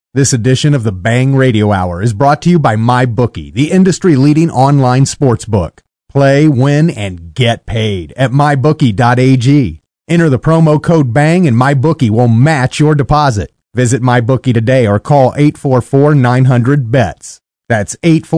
This edition of the Bang Radio Hour is brought to you by MyBookie, the industry-leading online sportsbook. Play, win, and get paid at mybookie.ag. Enter the promo code BANG and MyBookie will match your deposit. Visit MyBookie today or call 844-900-BETS. That's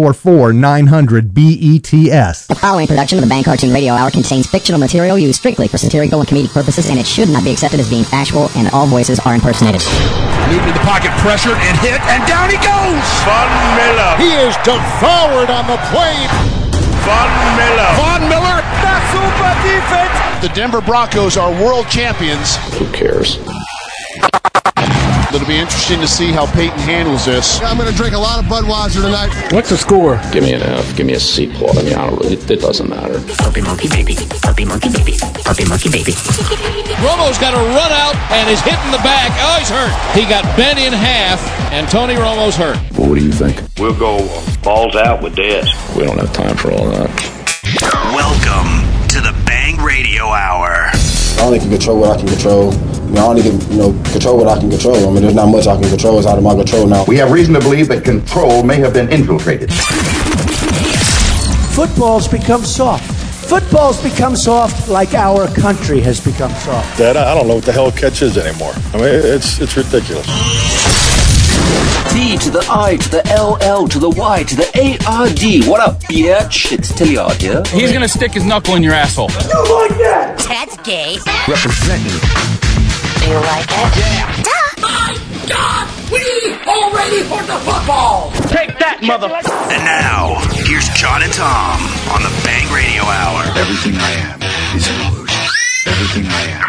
844-900-BETS. The following production of the Bang Cartoon Radio Hour contains fictional material used strictly for satirical and comedic purposes, and it should not be accepted as being factual, and all voices are impersonated. Moved in the pocket, pressured, and hit, and down he goes! Von Miller. He is devoured on the plane. Von Miller. Von Miller, the super defense! The Denver Broncos are world champions. Who cares? It'll be interesting to see how Peyton handles this. I'm going to drink a lot of Budweiser tonight. What's the score? Give me an F. Give me a C plot. I mean, I don't really, it doesn't matter. Puppy monkey baby. Puppy monkey baby. Puppy monkey baby. Romo's got a run out and is hit in the back. Oh, he's hurt. He got bent in half, and Tony Romo's hurt. Well, what do you think? We'll go balls out with this. We don't have time for all that. Welcome to the Bang Radio Hour. I only can control what I can control. I only can, control what I can control. I mean, there's not much I can control. It's out of my control now. We have reason to believe that control may have been infiltrated. Football's become soft. Football's become soft like our country has become soft. Dad, I don't know what the hell catch is anymore. I mean, it's ridiculous. T to the I to the LL to the Y to the ARD. What up, bitch? It's Tilliard here. He's gonna stick his knuckle in your asshole. You like that? That's gay. Representing. Do you like it? Yeah. My God! We already for the football! Take that, mother... And now, here's John and Tom on the Bang Radio Hour. Everything I am is an illusion. Everything I am.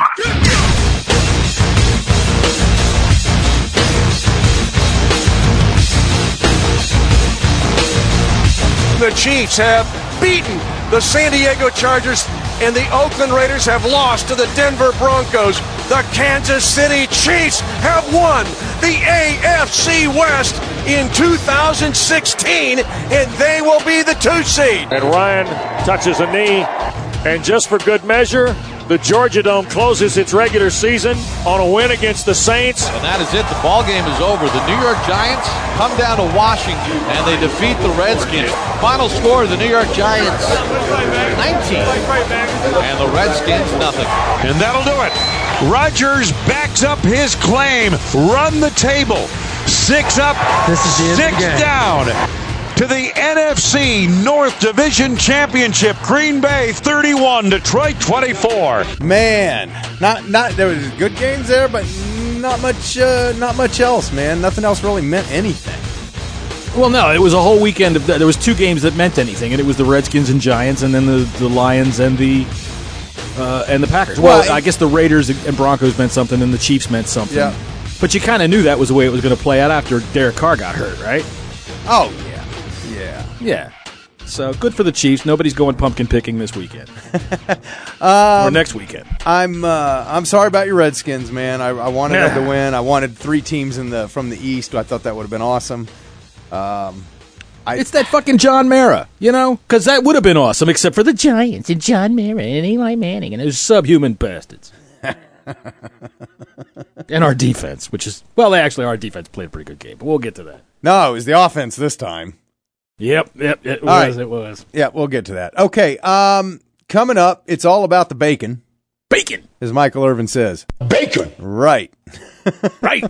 The Chiefs have beaten the San Diego Chargers, and the Oakland Raiders have lost to the Denver Broncos. The Kansas City Chiefs have won the AFC West in 2016, and they will be the 2 seed. And Ryan touches a knee, and just for good measure, the Georgia Dome closes its regular season on a win against the Saints. And that is it. The ball game is over. The New York Giants come down to Washington, and they defeat the Redskins. Final score, the New York Giants 19, and the Redskins nothing. And that'll do it. Rodgers backs up his claim. Run the table. 6 up, 6 down. To the NFC North Division Championship. Green Bay 31, Detroit 24. Man, not there was good games there, but not much else, man. Nothing else really meant anything. Well, no, it was a whole weekend of there was 2 games that meant anything, and it was the Redskins and Giants, and then the Lions and the Packers. Well, I guess the Raiders and Broncos meant something, and the Chiefs meant something. Yeah. But you kind of knew that was the way it was going to play out after Derek Carr got hurt, right? Oh, yeah. So good for the Chiefs. Nobody's going pumpkin picking this weekend or next weekend. I'm sorry about your Redskins, man. I wanted them to win. I wanted 3 teams from the East. I thought that would have been awesome. It's that fucking John Mara, because that would have been awesome, except for the Giants and John Mara and Eli Manning and those subhuman bastards. And our defense, our defense played a pretty good game, but we'll get to that. No, it was the offense this time. Yep, it was. Yeah, we'll get to that. Okay, coming up, it's all about the bacon. Bacon! As Michael Irvin says. Bacon! Right. Right.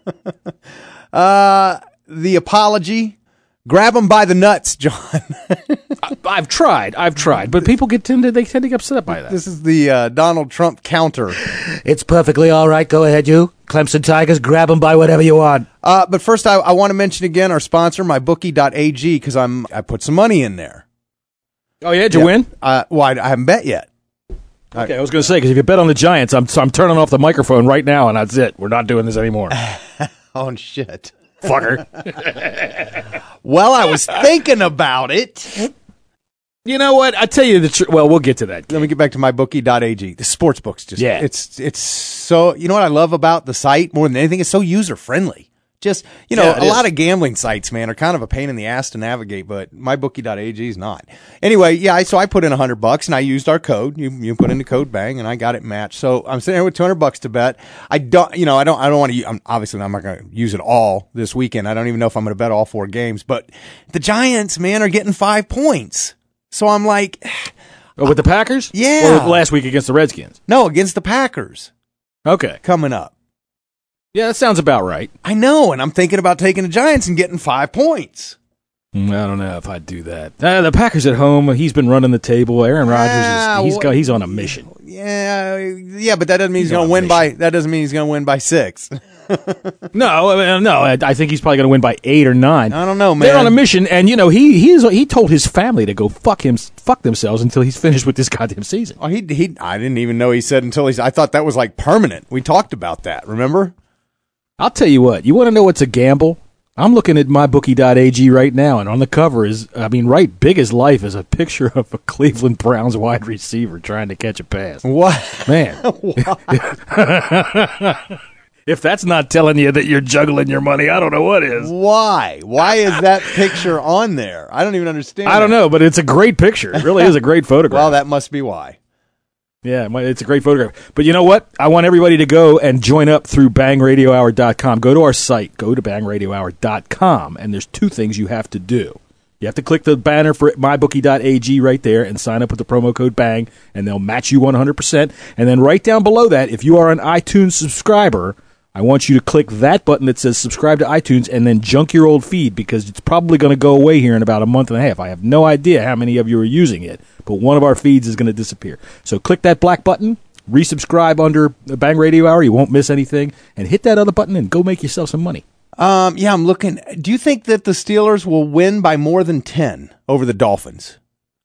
The apology. Grab them by the nuts, John. I've tried, but people tend to get upset by that. This is the Donald Trump counter. It's perfectly all right. Go ahead, you. Clemson Tigers, grab them by whatever you want. But first, I want to mention again our sponsor, mybookie.ag, because I put some money in there. Oh, yeah? Did you win? I haven't bet yet. Okay, I was going to say, because if you bet on the Giants, I'm turning off the microphone right now, and that's it. We're not doing this anymore. Oh, shit. Fucker. Well, I was thinking about it. You know what? I tell you the truth. Well, we'll get to that. Let me get back to mybookie.ag. The sportsbook's just, yeah. It's so, you know what I love about the site more than anything? It's so user-friendly. Just, a lot of gambling sites, man, are kind of a pain in the ass to navigate, but mybookie.ag is not. Anyway, so I put in $100 and I used our code. You put in the code BANG and I got it matched. So I'm sitting there with $200 to bet. I don't want to, obviously I'm not going to use it all this weekend. I don't even know if I'm going to bet all 4 games, but the Giants, man, are getting 5 points. So I'm like, with the Packers? Yeah. Or last week against the Redskins? No, against the Packers. Okay. Coming up. Yeah, that sounds about right. I know, and I'm thinking about taking the Giants and getting 5 points. I don't know if I'd do that. The Packers at home, he's been running the table. Aaron Rodgers, he's on a mission. Yeah, but that doesn't mean he's going to win by. That doesn't mean he's going to win by 6. No, I think he's probably going to win by 8 or 9. I don't know, man. They're on a mission, and he told his family to go fuck themselves until he's finished with this goddamn season. Oh, I didn't even know he said until I thought that was like permanent. We talked about that. Remember? I'll tell you what. You want to know what's a gamble? I'm looking at mybookie.ag right now, and on the cover right big as life is a picture of a Cleveland Browns wide receiver trying to catch a pass. What? Man. If that's not telling you that you're juggling your money, I don't know what is. Why? Why is that picture on there? I don't even understand. I don't know, but it's a great picture. It really is a great photograph. Well, that must be why. Yeah, it's a great photograph. But you know what? I want everybody to go and join up through bangradiohour.com. Go to our site. Go to bangradiohour.com, and there's 2 things you have to do. You have to click the banner for mybookie.ag right there and sign up with the promo code BANG, and they'll match you 100%. And then right down below that, if you are an iTunes subscriber, I want you to click that button that says subscribe to iTunes and then junk your old feed, because it's probably going to go away here in about a month and a half. I have no idea how many of you are using it, but one of our feeds is going to disappear. So click that black button, resubscribe under the Bang Radio Hour. You won't miss anything. And hit that other button and go make yourself some money. Yeah, I'm looking. Do you think that the Steelers will win by more than 10 over the Dolphins?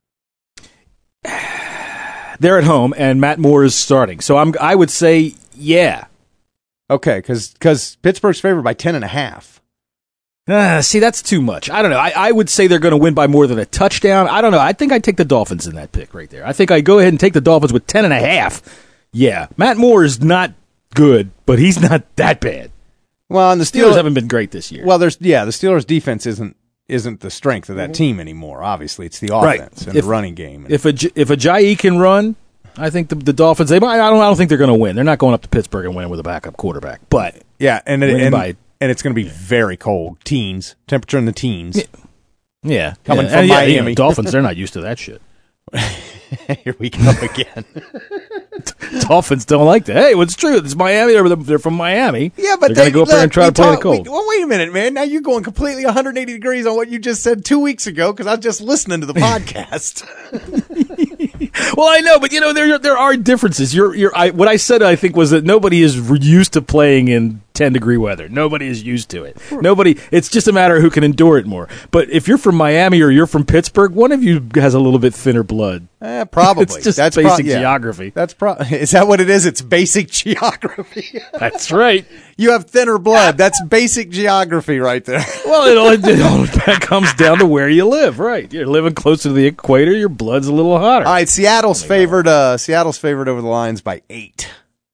They're at home, and Matt Moore is starting. So I would say, yeah. Okay, because Pittsburgh's favored by 10.5. See, that's too much. I don't know. I would say they're going to win by more than a touchdown. I don't know. I think I'd take the Dolphins in that pick right there. I think I'd go ahead and take the Dolphins with 10.5. Yeah, Matt Moore is not good, but he's not that bad. Well, and the Steelers haven't been great this year. Well, the Steelers' defense isn't the strength of that team anymore. Obviously, it's the offense and the running game. If Ajayi can run, I think the Dolphins. I don't think they're going to win. They're not going up to Pittsburgh and win with a backup quarterback. But yeah, and it's going to be very cold. Teens, temperature in the teens. Yeah, coming from Miami. Dolphins. They're not used to that shit. Here we go again. Dolphins don't like that. Hey, what's true? It's Miami. They're from Miami. Yeah, but they're going to go up there and try to play in the cold. Well, wait a minute, man. Now you're going completely 180 degrees on what you just said 2 weeks ago, because I was just listening to the podcast. Well, I know, but there are differences. What I said, I think, was that nobody is used to playing in 10-degree weather. Nobody is used to it. It's just a matter of who can endure it more. But if you're from Miami or you're from Pittsburgh, one of you has a little bit thinner blood. Probably. It's just basic geography. Is that what it is? It's basic geography. That's right. You have thinner blood. That's basic geography right there. Well, it all comes down to where you live, right? You're living closer to the equator, your blood's a little hotter. All right, Seattle's favored over the Lions by 8.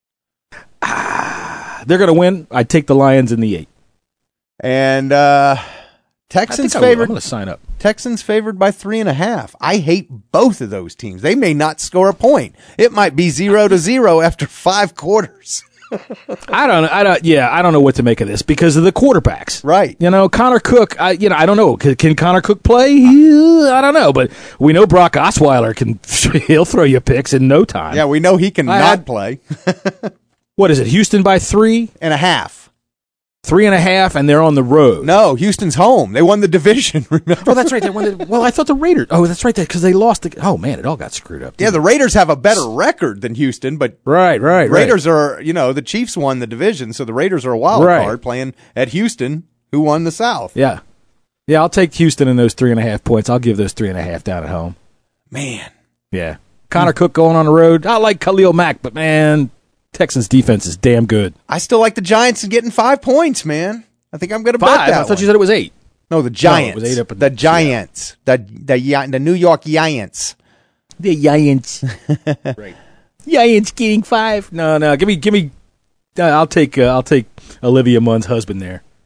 They're going to win. I'd take the Lions in the 8. And Texans favored. I'm going to sign up. Texans favored by 3.5. I hate both of those teams. They may not score a point. It might be 0-0 after 5 quarters. I don't know what to make of this because of the quarterbacks. Right. Connor Cook, I don't know. Can Connor Cook play? I don't know, but we know Brock Osweiler he'll throw you picks in no time. Yeah, we know he can not play. What is it? Houston by 3.5. 3.5, and they're on the road. No, Houston's home. They won the division, remember? Oh, that's right. They won well, I thought the Raiders. Oh, that's right, because they lost. Oh, man, it all got screwed up. Yeah, the Raiders have a better record than Houston, but right. Raiders are, the Chiefs won the division, so the Raiders are a wild card playing at Houston, who won the South. Yeah. Yeah, I'll take Houston in those 3.5 points. I'll give those 3.5 down at home. Man. Yeah. Connor Cook going on the road. I like Khalil Mack, but, man, Texans defense is damn good. I still like the Giants getting 5 points, man. I think I'm going to bet that. I thought you said it was 8. No, the Giants. No, it was 8 up in the Giants. The New York Giants. The Giants. Right. Giants getting 5. No. Give me. I'll take Olivia Munn's husband there.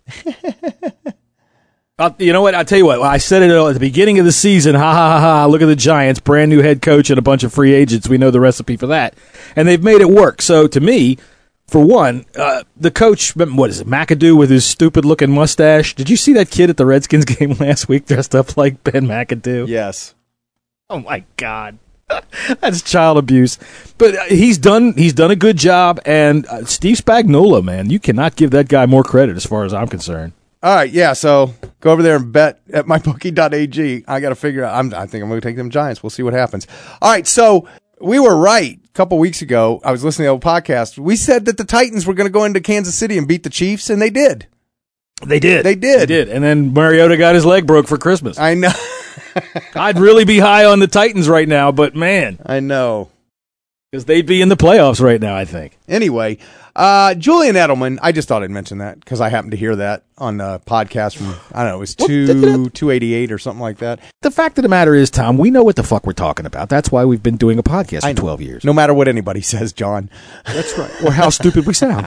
You know what? I'll tell you what. I said it at the beginning of the season. Ha, ha, ha, ha. Look at the Giants. Brand new head coach and a bunch of free agents. We know the recipe for that. And they've made it work. So, to me, for one, the coach, what is it, McAdoo with his stupid-looking mustache? Did you see that kid at the Redskins game last week dressed up like Ben McAdoo? Yes. Oh, my God. That's child abuse. But he's done a good job. And Steve Spagnuolo, man, you cannot give that guy more credit as far as I'm concerned. All right, yeah, so go over there and bet at mybookie.ag. I got to figure out. I think I'm going to take them Giants. We'll see what happens. All right, so we were right a couple weeks ago. I was listening to the old podcast. We said that the Titans were going to go into Kansas City and beat the Chiefs, and they did. They did. And then Mariota got his leg broke for Christmas. I know. I'd really be high on the Titans right now, but man. I know. Because they'd be in the playoffs right now, I think. Anyway, Julian Edelman, I just thought I'd mention that because I happened to hear that on a podcast from, I don't know, it was 288 or something like that. The fact of the matter is, Tom, we know what the fuck we're talking about. That's why we've been doing a podcast for 12 years. No matter what anybody says, John. That's right. Or how stupid we sound.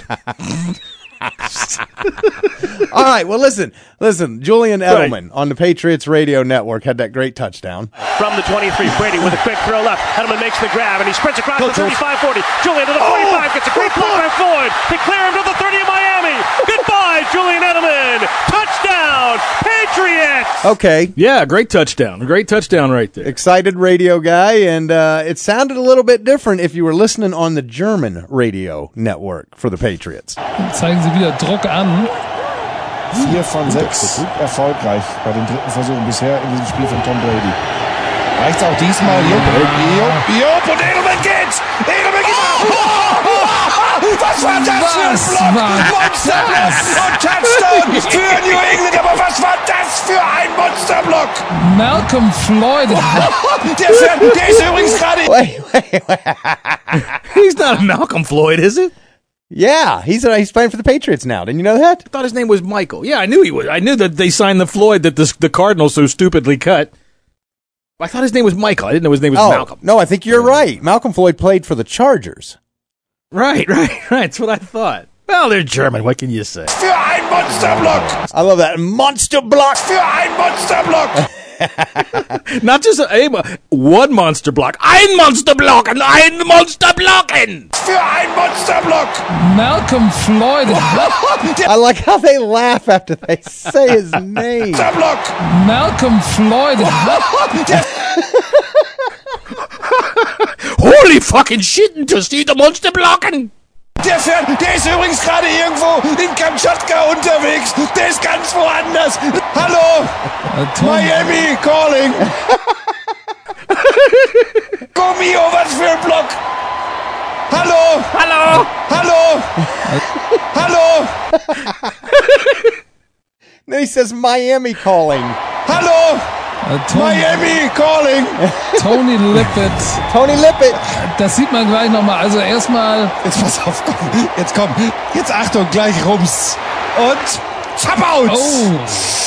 All right, well, listen. Julian Edelman on the Patriots Radio Network had that great touchdown. From the 23, Brady with a quick throw left. Edelman makes the grab, and he sprints across the 35-40. Julian to the 45, gets a great block by Floyd to clear him to the 30 of Miami. Goodbye, Julian Edelman. Touchdown, Patriots. Okay. Yeah, great touchdown. A great touchdown right there. Excited radio guy, and it sounded a little bit different if you were listening on the German Radio Network for the Patriots. Zeigen sie wieder Druck an. 4 von 6 erfolgreich bei den dritten Versuchen bisher in diesem Spiel von Tom Brady. Reicht's auch diesmal? Jupp, und Edelman geht's! Was war das für ein Block? Monsterblock und Touchdown für New England. Aber was war das für ein Monsterblock? Malcolm Floyd. Der ist übrigens gerade... Wait. He's not Malcolm Floyd, is it? Yeah, he's playing for the Patriots now. Didn't you know that? I thought his name was Michael. Yeah, I knew he was. I knew that they signed the Floyd that the Cardinals so stupidly cut. I thought his name was Michael. I didn't know his name was Malcolm. No, I think you're right. Malcolm Floyd played for the Chargers. Right. That's what I thought. Well, they're German. What can you say? Für ein Monsterblock. I love that. Monsterblock. Für ein Monsterblock. Not just one monster block. Ein Monsterblock and ein Monsterblocken. Für ein Monsterblock. Malcolm Floyd. I like how they laugh after they say his name. Monsterblock. Malcolm Floyd. Holy fucking shit, to see the Monsterblocken. Der ist übrigens gerade irgendwo in Kamtschatka unterwegs. Der ist ganz woanders. Hallo, Miami calling. Gummi, was für ein Block. Hallo. Then he says Miami calling. Hallo. Miami calling. Tony Lippett. Das sieht man gleich nochmal. Also erstmal. Jetzt pass auf, komm. Jetzt Achtung, gleich rums. Und Zabaut. Oh.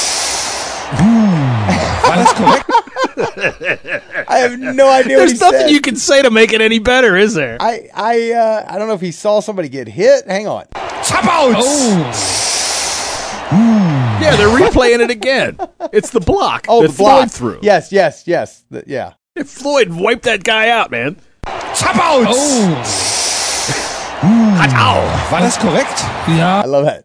War das korrekt? I have no idea what he said. There's nothing you can say to make it any better, is there? I don't know if he saw somebody get hit. Hang on. Zabaut. Oh. Yeah, they're replaying it again. It's the block. Oh, the block. Floyd threw. Yes. Yeah. Floyd wiped that guy out, man. Zabaut. Oh. War das korrekt? Ja. I love that.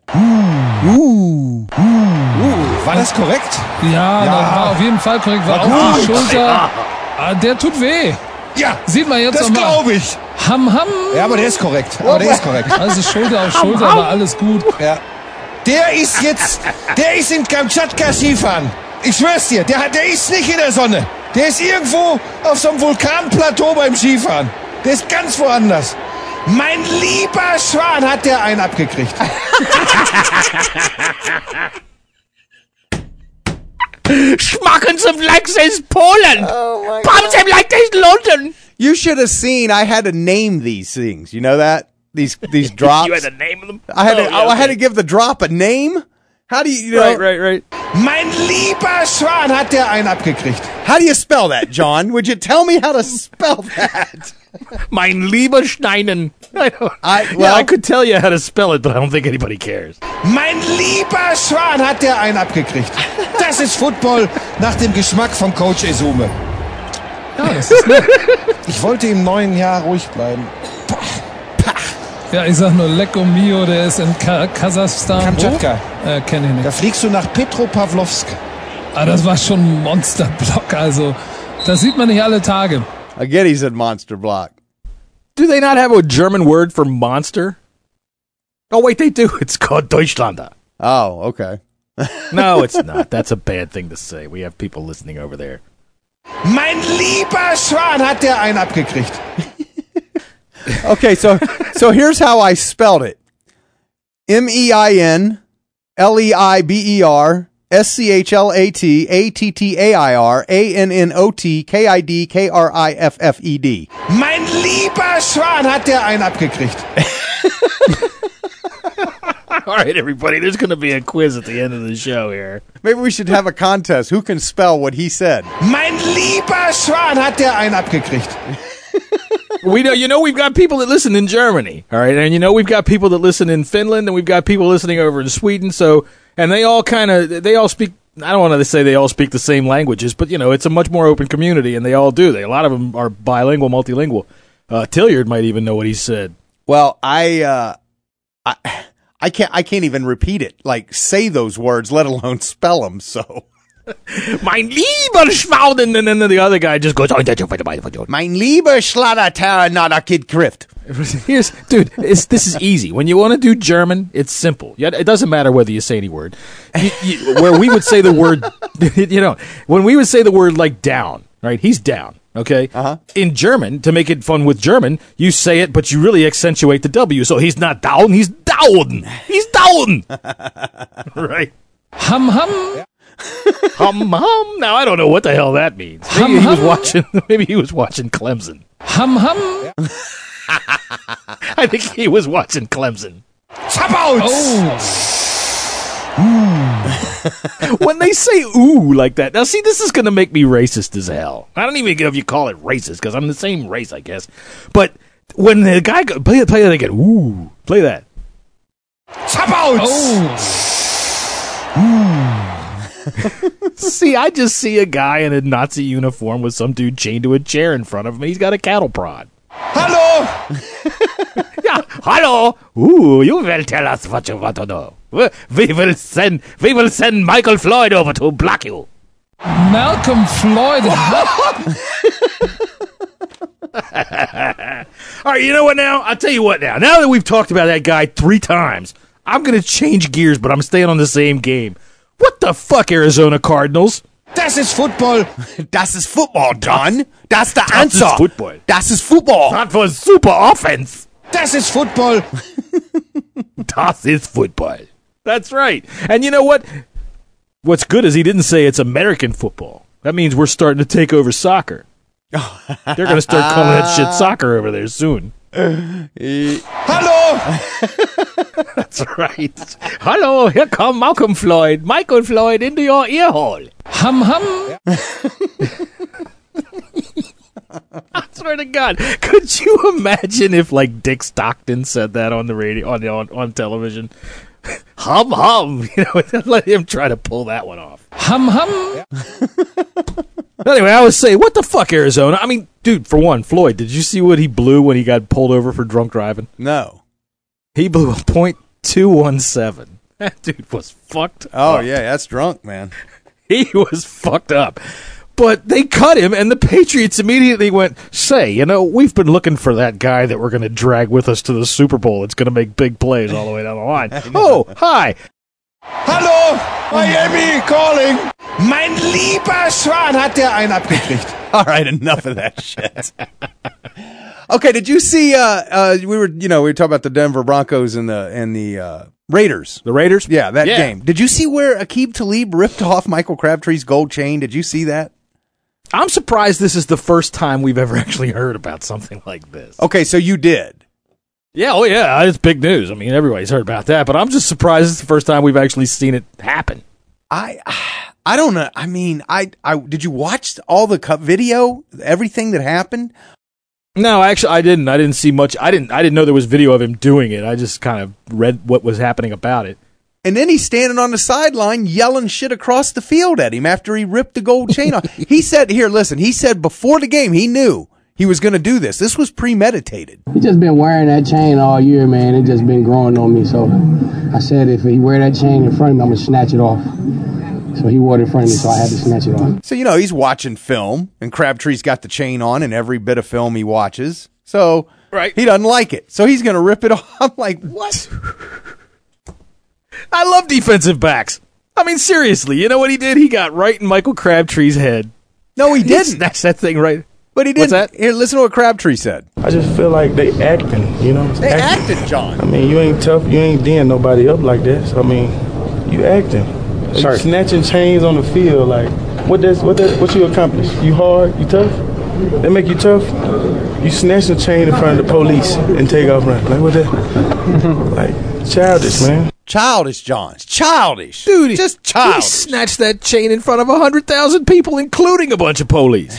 War das korrekt? Ja, das war auf jeden Fall korrekt. War auf die Schulter. Der tut weh. Ja, sieht man jetzt das nochmal. Glaube ich. Ham. Ja, aber der ist korrekt. Also Schulter auf Schulter, war alles gut. Ja. Der ist in Kamtschatka Skifahren. Ich schwör's dir, der ist nicht in der Sonne. Der ist irgendwo auf so einem Vulkanplateau beim Skifahren. Der ist ganz woanders. Mein lieber Schwan hat der einen abgekriegt. Schmacken some like this Poland. Oh Pumps him like this London. You should have seen. I had to name these things. You know that these drops. You had to name them. I had to give the drop a name. How do you know? Right. Mein lieber Schwan hat der einen abgekriegt. How do you spell that, John? Would you tell me how to spell that? Mein lieber Steinen. I could tell you how to spell it, but I don't think anybody cares. Mein lieber Schwan hat der einen abgekriegt. Das ist Football nach dem Geschmack von Coach Esume. Ja, das ist nett. Ich wollte im neuen Jahr ruhig bleiben. Ja, ich sag nur Lecco Mio, der ist in Kasachstan. Kamtschatka. Kenn ich nicht. Da fliegst du nach Petropavlovsk. Ah, das war schon ein Monsterblock, also das sieht man nicht alle Tage. Again, he said monster block. Do they not have a German word for monster? Oh, wait, they do. It's called Deutschlander. Oh, okay. No, it's not. That's a bad thing to say. We have people listening over there. Mein lieber Schwan hat der einen abgekriegt. Okay, so here's how I spelled it. MEINLEIBER SCHLATATTAIR ANNOTKIDKRIFFED. Mein lieber Schwan hat der einen abgekriegt. All right, everybody, there's going to be a quiz at the end of the show here. Maybe we should have a contest. Who can spell what he said? Mein lieber Schwan hat der einen abgekriegt. We've got people that listen in Germany, all right, and we've got people that listen in Finland, and we've got people listening over in Sweden. So, and they all speak. I don't want to say they all speak the same languages, but it's a much more open community, and they all do. A lot of them are bilingual, multilingual. Tilliard might even know what he said. Well, I can't even repeat it. Like say those words, let alone spell them. So. Mein lieber Schwauden, and then the other guy just goes, Mein lieber Schlatter nada Kid Krift. This is easy. When you want to do German, it's simple. It doesn't matter whether you say any word. Where we would say the word, when we would say the word like down, right? He's down, okay? Uh-huh. In German, to make it fun with German, you say it, but you really accentuate the W. So he's not down, he's down. He's down. Right. Hum hum. Hum hum. Now I don't know what the hell that means. Maybe he was watching Clemson. Hum hum. I think he was watching Clemson. Tap out. Oh. When they say ooh like that, now see, this is going to make me racist as hell. I don't even know if you call it racist because I'm the same race, I guess. But when the guy play that again, ooh, play that. Tap out. See, I just see a guy in a Nazi uniform with some dude chained to a chair in front of him. He's got a cattle prod. Hallo! Yeah, hallo! Ooh, you will tell us what you want to know. We will send Michael Floyd over to block you. Malcolm Floyd. All right, you know what now? I'll tell you what now. Now that we've talked about that guy 3 times, I'm going to change gears, but I'm staying on the same game. What the fuck, Arizona Cardinals? Das ist Football. Das ist Football, Don. That's the answer. Das ist Football. Das ist Football. Not for super offense. Das ist Football. Das ist Football. That's right. And you know what? What's good is he didn't say it's American football. That means we're starting to take over soccer. They're going to start calling that shit soccer over there soon. Hello! That's right. Hello, here come Malcolm Floyd. Michael Floyd into your ear hole. Hum hum. I swear to God, could you imagine if like Dick Stockton said that on the radio, on television? Hum hum. Let him try to pull that one off. Hum hum. Anyway, I was saying, what the fuck, Arizona? I mean, dude, for one, Floyd, did you see what he blew when he got pulled over for drunk driving? No. He blew a .217. That dude was fucked up. Yeah, that's drunk, man. He was fucked up. But they cut him, and the Patriots immediately went, we've been looking for that guy that we're going to drag with us to the Super Bowl. It's going to make big plays all the way down the line. Oh, hi. Hallo, Miami calling. Mein lieber Schwan hat der einen abgekriegt. All right, enough of that shit. Okay, did you see? We were talking about the Denver Broncos and the Raiders. The Raiders, yeah, that game. Did you see where Aqib Talib ripped off Michael Crabtree's gold chain? Did you see that? I'm surprised this is the first time we've ever actually heard about something like this. Okay, so you did. Yeah, oh yeah, it's big news. I mean, everybody's heard about that, but I'm just surprised it's the first time we've actually seen it happen. I I don't know. I mean, I did you watch all the video, everything that happened? No, actually, I didn't. I didn't see much. I didn't know there was video of him doing it. I just kind of read what was happening about it. And then he's standing on the sideline yelling shit across the field at him after he ripped the gold chain off. He said, here, listen, he said before the game he knew he was going to do this. This was premeditated. He just been wearing that chain all year, man. It just been growing on me. So I said if he wear that chain in front of me, I'm going to snatch it off. So he wore it in front of me, so I had to snatch it off. So, he's watching film, and Crabtree's got the chain on in every bit of film he watches. So he doesn't like it. So he's going to rip it off. I'm like, what? I love defensive backs. I mean, seriously, you know what he did? He got right in Michael Crabtree's head. No, he didn't. He snatched that thing right. But he didn't. What's that? Here, listen to what Crabtree said. I just feel like they acting, They acted, John. I mean, you ain't tough. You ain't D'ing nobody up like that. So, I mean, you acting. Like, snatching chains on the field. Like, what you accomplish? You hard? You tough? They make you tough? You snatch the chain in front of the police and take off running. Like, what that? Like, childish, man. Childish, John. It's childish. Dude, just childish. He snatched that chain in front of 100,000 people, including a bunch of police.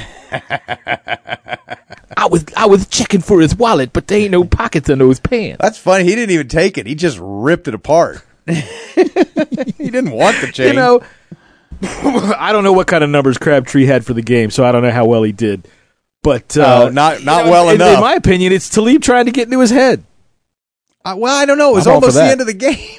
I was checking for his wallet, but there ain't no pockets in those pants. That's funny. He didn't even take it. He just ripped it apart. He didn't want the chain. I don't know what kind of numbers Crabtree had for the game, so I don't know how well he did. But not well enough. In my opinion, it's Talib trying to get into his head. Well, I don't know. It was almost the end of the game.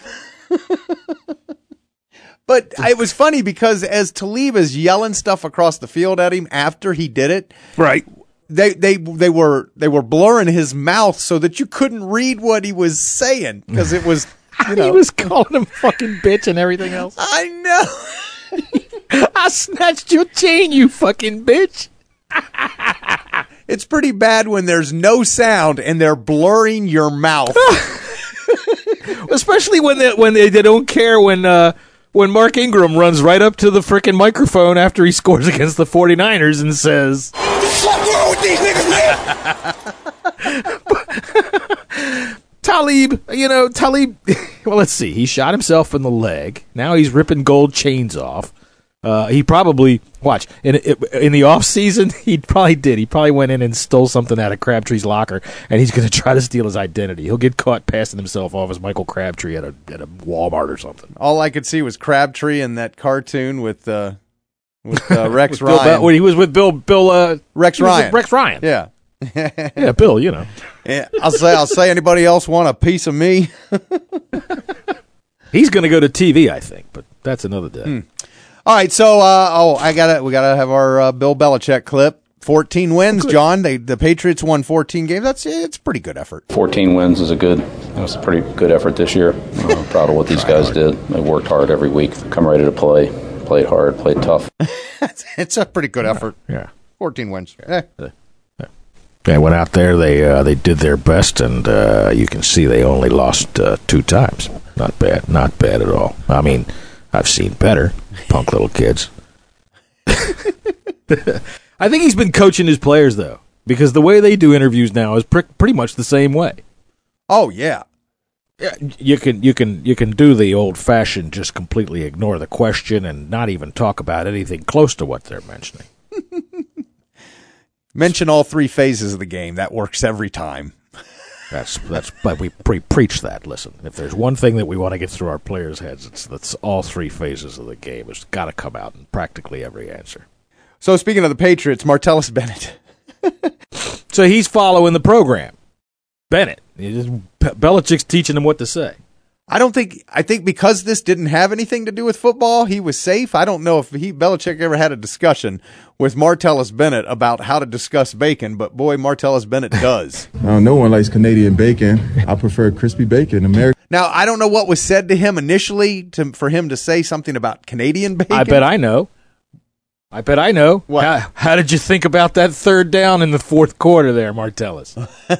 But it was funny because as Talib is yelling stuff across the field at him after he did it, right? They were blurring his mouth so that you couldn't read what he was saying because it was. He was calling him fucking bitch and everything else. I know. I snatched your chain, you fucking bitch. It's pretty bad when there's no sound and they're blurring your mouth. Especially when they don't care when Mark Ingram runs right up to the frickin' microphone after he scores against the 49ers and says, "What the fuck wrong with these niggas, man?" Talib, well, let's see. He shot himself in the leg. Now he's ripping gold chains off. He probably, watch, in the off season, he probably went in and stole something out of Crabtree's locker, and he's going to try to steal his identity. He'll get caught passing himself off as Michael Crabtree at a Walmart or something. All I could see was Crabtree in that cartoon with Rex Ryan. When he was with Rex Ryan. Rex Ryan. Yeah. Yeah, Bill, Yeah, I'll say anybody else want a piece of me? He's going to go to TV, I think, but that's another day. All right, so we gotta have our Bill Belichick clip. 14 wins, John. The Patriots won 14 games. It's a pretty good effort. 14 wins is a pretty good effort this year. I'm proud of what these guys did. They worked hard every week, come ready to play, played hard, played tough. It's a pretty good effort. Yeah, 14 wins. They went out there. They did their best, and you can see they only lost 2 times. Not bad at all. I mean, I've seen better. Punk little kids. I think he's been coaching his players, though, because the way they do interviews now is pretty much the same way. Oh, yeah. You can do the old-fashioned just completely ignore the question and not even talk about anything close to what they're mentioning. Mention all 3 phases of the game. That works every time. But we preach that. Listen, if there's one thing that we want to get through our players' heads, that's all 3 phases of the game. It's got to come out in practically every answer. So speaking of the Patriots, Martellus Bennett. So he's following the program. Bennett. Belichick's teaching him what to say. I think because this didn't have anything to do with football, he was safe. I don't know if Belichick ever had a discussion with Martellus Bennett about how to discuss bacon, but boy, Martellus Bennett does. No one likes Canadian bacon. I prefer crispy bacon. Now, I don't know what was said to him initially for him to say something about Canadian bacon. I bet I know. What? How did you think about that 3rd down in the 4th quarter there, Martellus?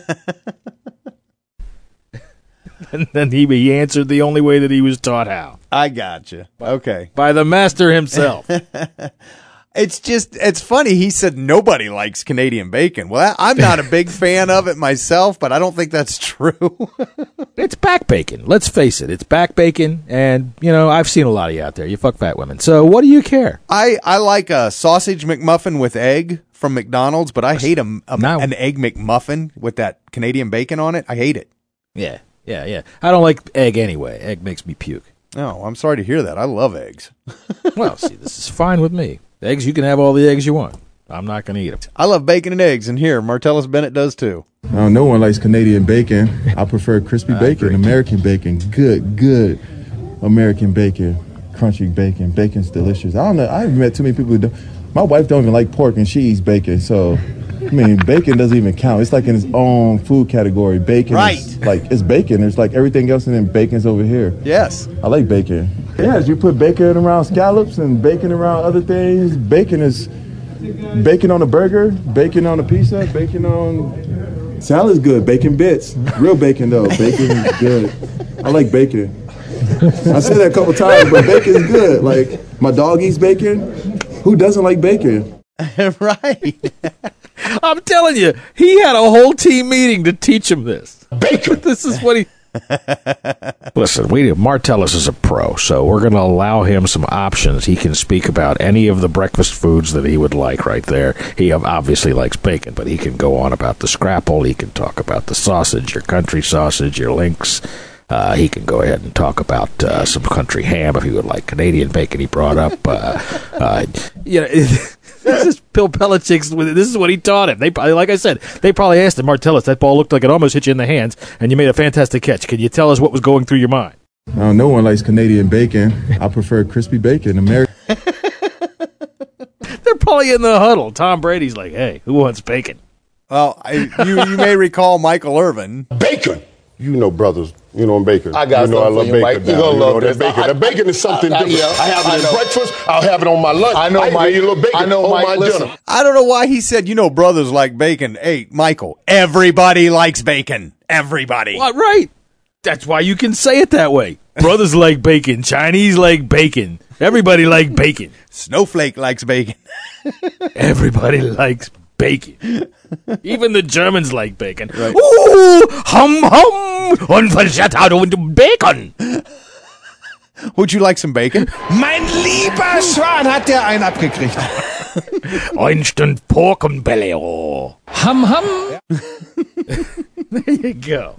And then he answered the only way that he was taught how. I gotcha. Okay. By the master himself. It's funny. He said nobody likes Canadian bacon. Well, I'm not a big fan of it myself, but I don't think that's true. It's back bacon. Let's face it. It's back bacon, and, I've seen a lot of you out there. You fuck fat women. So what do you care? I like a sausage McMuffin with egg from McDonald's, but I hate an egg McMuffin with that Canadian bacon on it. I hate it. Yeah. I don't like egg anyway. Egg makes me puke. Oh, I'm sorry to hear that. I love eggs. Well, see, this is fine with me. Eggs, you can have all the eggs you want. I'm not going to eat them. I love bacon and eggs, and here, Martellus Bennett does too. No one likes Canadian bacon. I prefer crispy bacon, American bacon. Good American bacon, crunchy bacon. Bacon's delicious. I don't know. I haven't met too many people who don't. My wife don't even like pork, and she eats bacon. So, bacon doesn't even count. It's like in its own food category. Bacon is like, it's bacon. There's like everything else, and then bacon's over here. Yes. I like bacon. Yes, you put bacon around scallops and bacon around other things. Bacon is bacon on a burger, bacon on a pizza, bacon on salad's good. Bacon bits, real bacon though. Bacon is good. I like bacon. I said that a couple times, but bacon is good. Like my dog eats bacon. Who doesn't like bacon? Right. I'm telling you, he had a whole team meeting to teach him this. Bacon. This is what he. Listen, Martellus is a pro, so we're going to allow him some options. He can speak about any of the breakfast foods that he would like right there. He obviously likes bacon, but he can go on about the scrapple. He can talk about the sausage, your country sausage, your links. He can go ahead and talk about some country ham if he would like Canadian bacon he brought up. This is Bill Belichick's. This is what he taught him. Like I said, they probably asked him, Martellus, that ball looked like it almost hit you in the hands, and you made a fantastic catch. Can you tell us what was going through your mind? No one likes Canadian bacon. I prefer crispy bacon, American. They're probably in the huddle. Tom Brady's like, hey, who wants bacon? Well, you may recall Michael Irvin. Bacon. Brothers, bacon. I got I love you, bacon. Mike. You're going to love that bacon. That bacon is something different. I have it at breakfast. I'll have it on my lunch. I know, Mike. A little bacon I know, on Mike. my Listen. dinner. I don't know why he said, brothers like bacon. Hey, Michael, everybody likes bacon. Everybody. What? Right. That's why you can say it that way. Brothers like bacon. Chinese like bacon. Everybody like bacon. Snowflake likes bacon. Everybody likes bacon. Even the Germans like bacon. Right. Ooh, hum, und verschattert und bacon. Would you like some bacon? Mein lieber Schwan, hat der einen abgekriegt. Instant pork and belly. Oh. Hum, hum. There you go.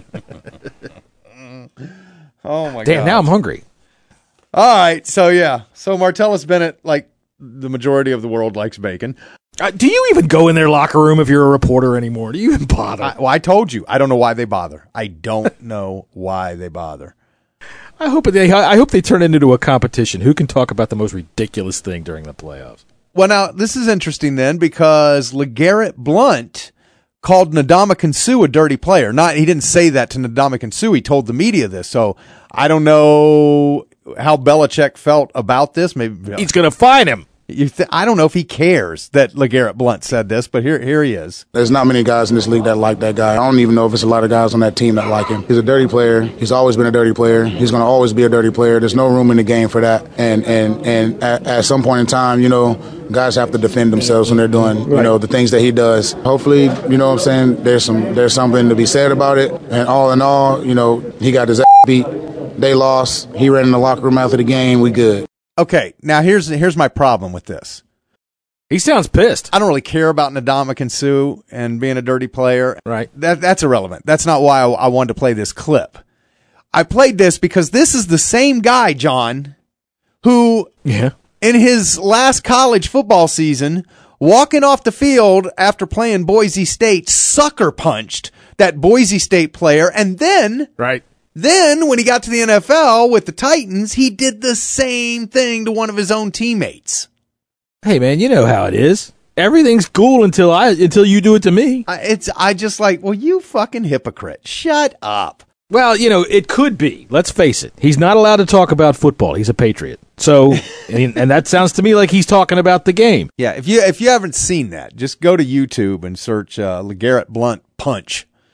Oh, my God. Damn, now I'm hungry. All right, so Martellus Bennett, like the majority of the world, likes bacon. Do you even go in their locker room if you're a reporter anymore? Do you even bother? I told you. I don't know why they bother. I don't know why they bother. I hope they turn it into a competition. Who can talk about the most ridiculous thing during the playoffs? Well, now, this is interesting then because LeGarrette Blount called Ndamukong Suh a dirty player. He didn't say that to Ndamukong Suh. He told the media this. So I don't know how Belichick felt about this. Maybe he's going to fine him. I don't know if he cares that LeGarrette Blount said this, but here he is. There's not many guys in this league that like that guy. I don't even know if it's a lot of guys on that team that like him. He's a dirty player. He's always been a dirty player. He's going to always be a dirty player. There's no room in the game for that. And at some point in time, guys have to defend themselves when they're doing, the things that he does. Hopefully, there's something to be said about it. And all in all, he got his ass beat. They lost. He ran in the locker room after the game. We good. Okay, now here's my problem with this. He sounds pissed. I don't really care about Ndamukong Suh and being a dirty player. Right. That's irrelevant. That's not why I wanted to play this clip. I played this because this is the same guy, John, who in his last college football season, walking off the field after playing Boise State, sucker punched that Boise State player, and then Then, when he got to the NFL with the Titans, he did the same thing to one of his own teammates. Hey, man, you know how it is. Everything's cool until you do it to me. I just like, well, you fucking hypocrite. Shut up. Well, it could be. Let's face it. He's not allowed to talk about football. He's a Patriot. So, and that sounds to me like he's talking about the game. Yeah, if you haven't seen that, just go to YouTube and search LeGarrette Blount punch.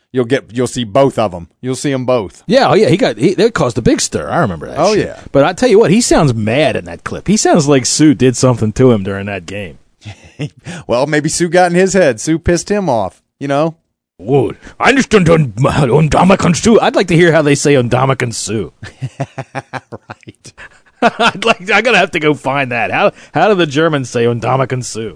you'll see both of them. You'll see them both. Yeah, they caused a big stir. I remember that. Oh shit. yeah. But I tell you what, he sounds mad in that clip. He sounds like Sue did something to him during that game. Well, maybe Sue got in his head. Sue pissed him off. Whoa, I understand Ndamukong Suh. I'd like to hear how they say Ndamukong Suh. Right. I'm gonna have to go find that. How do the Germans say Ndamukong Suh?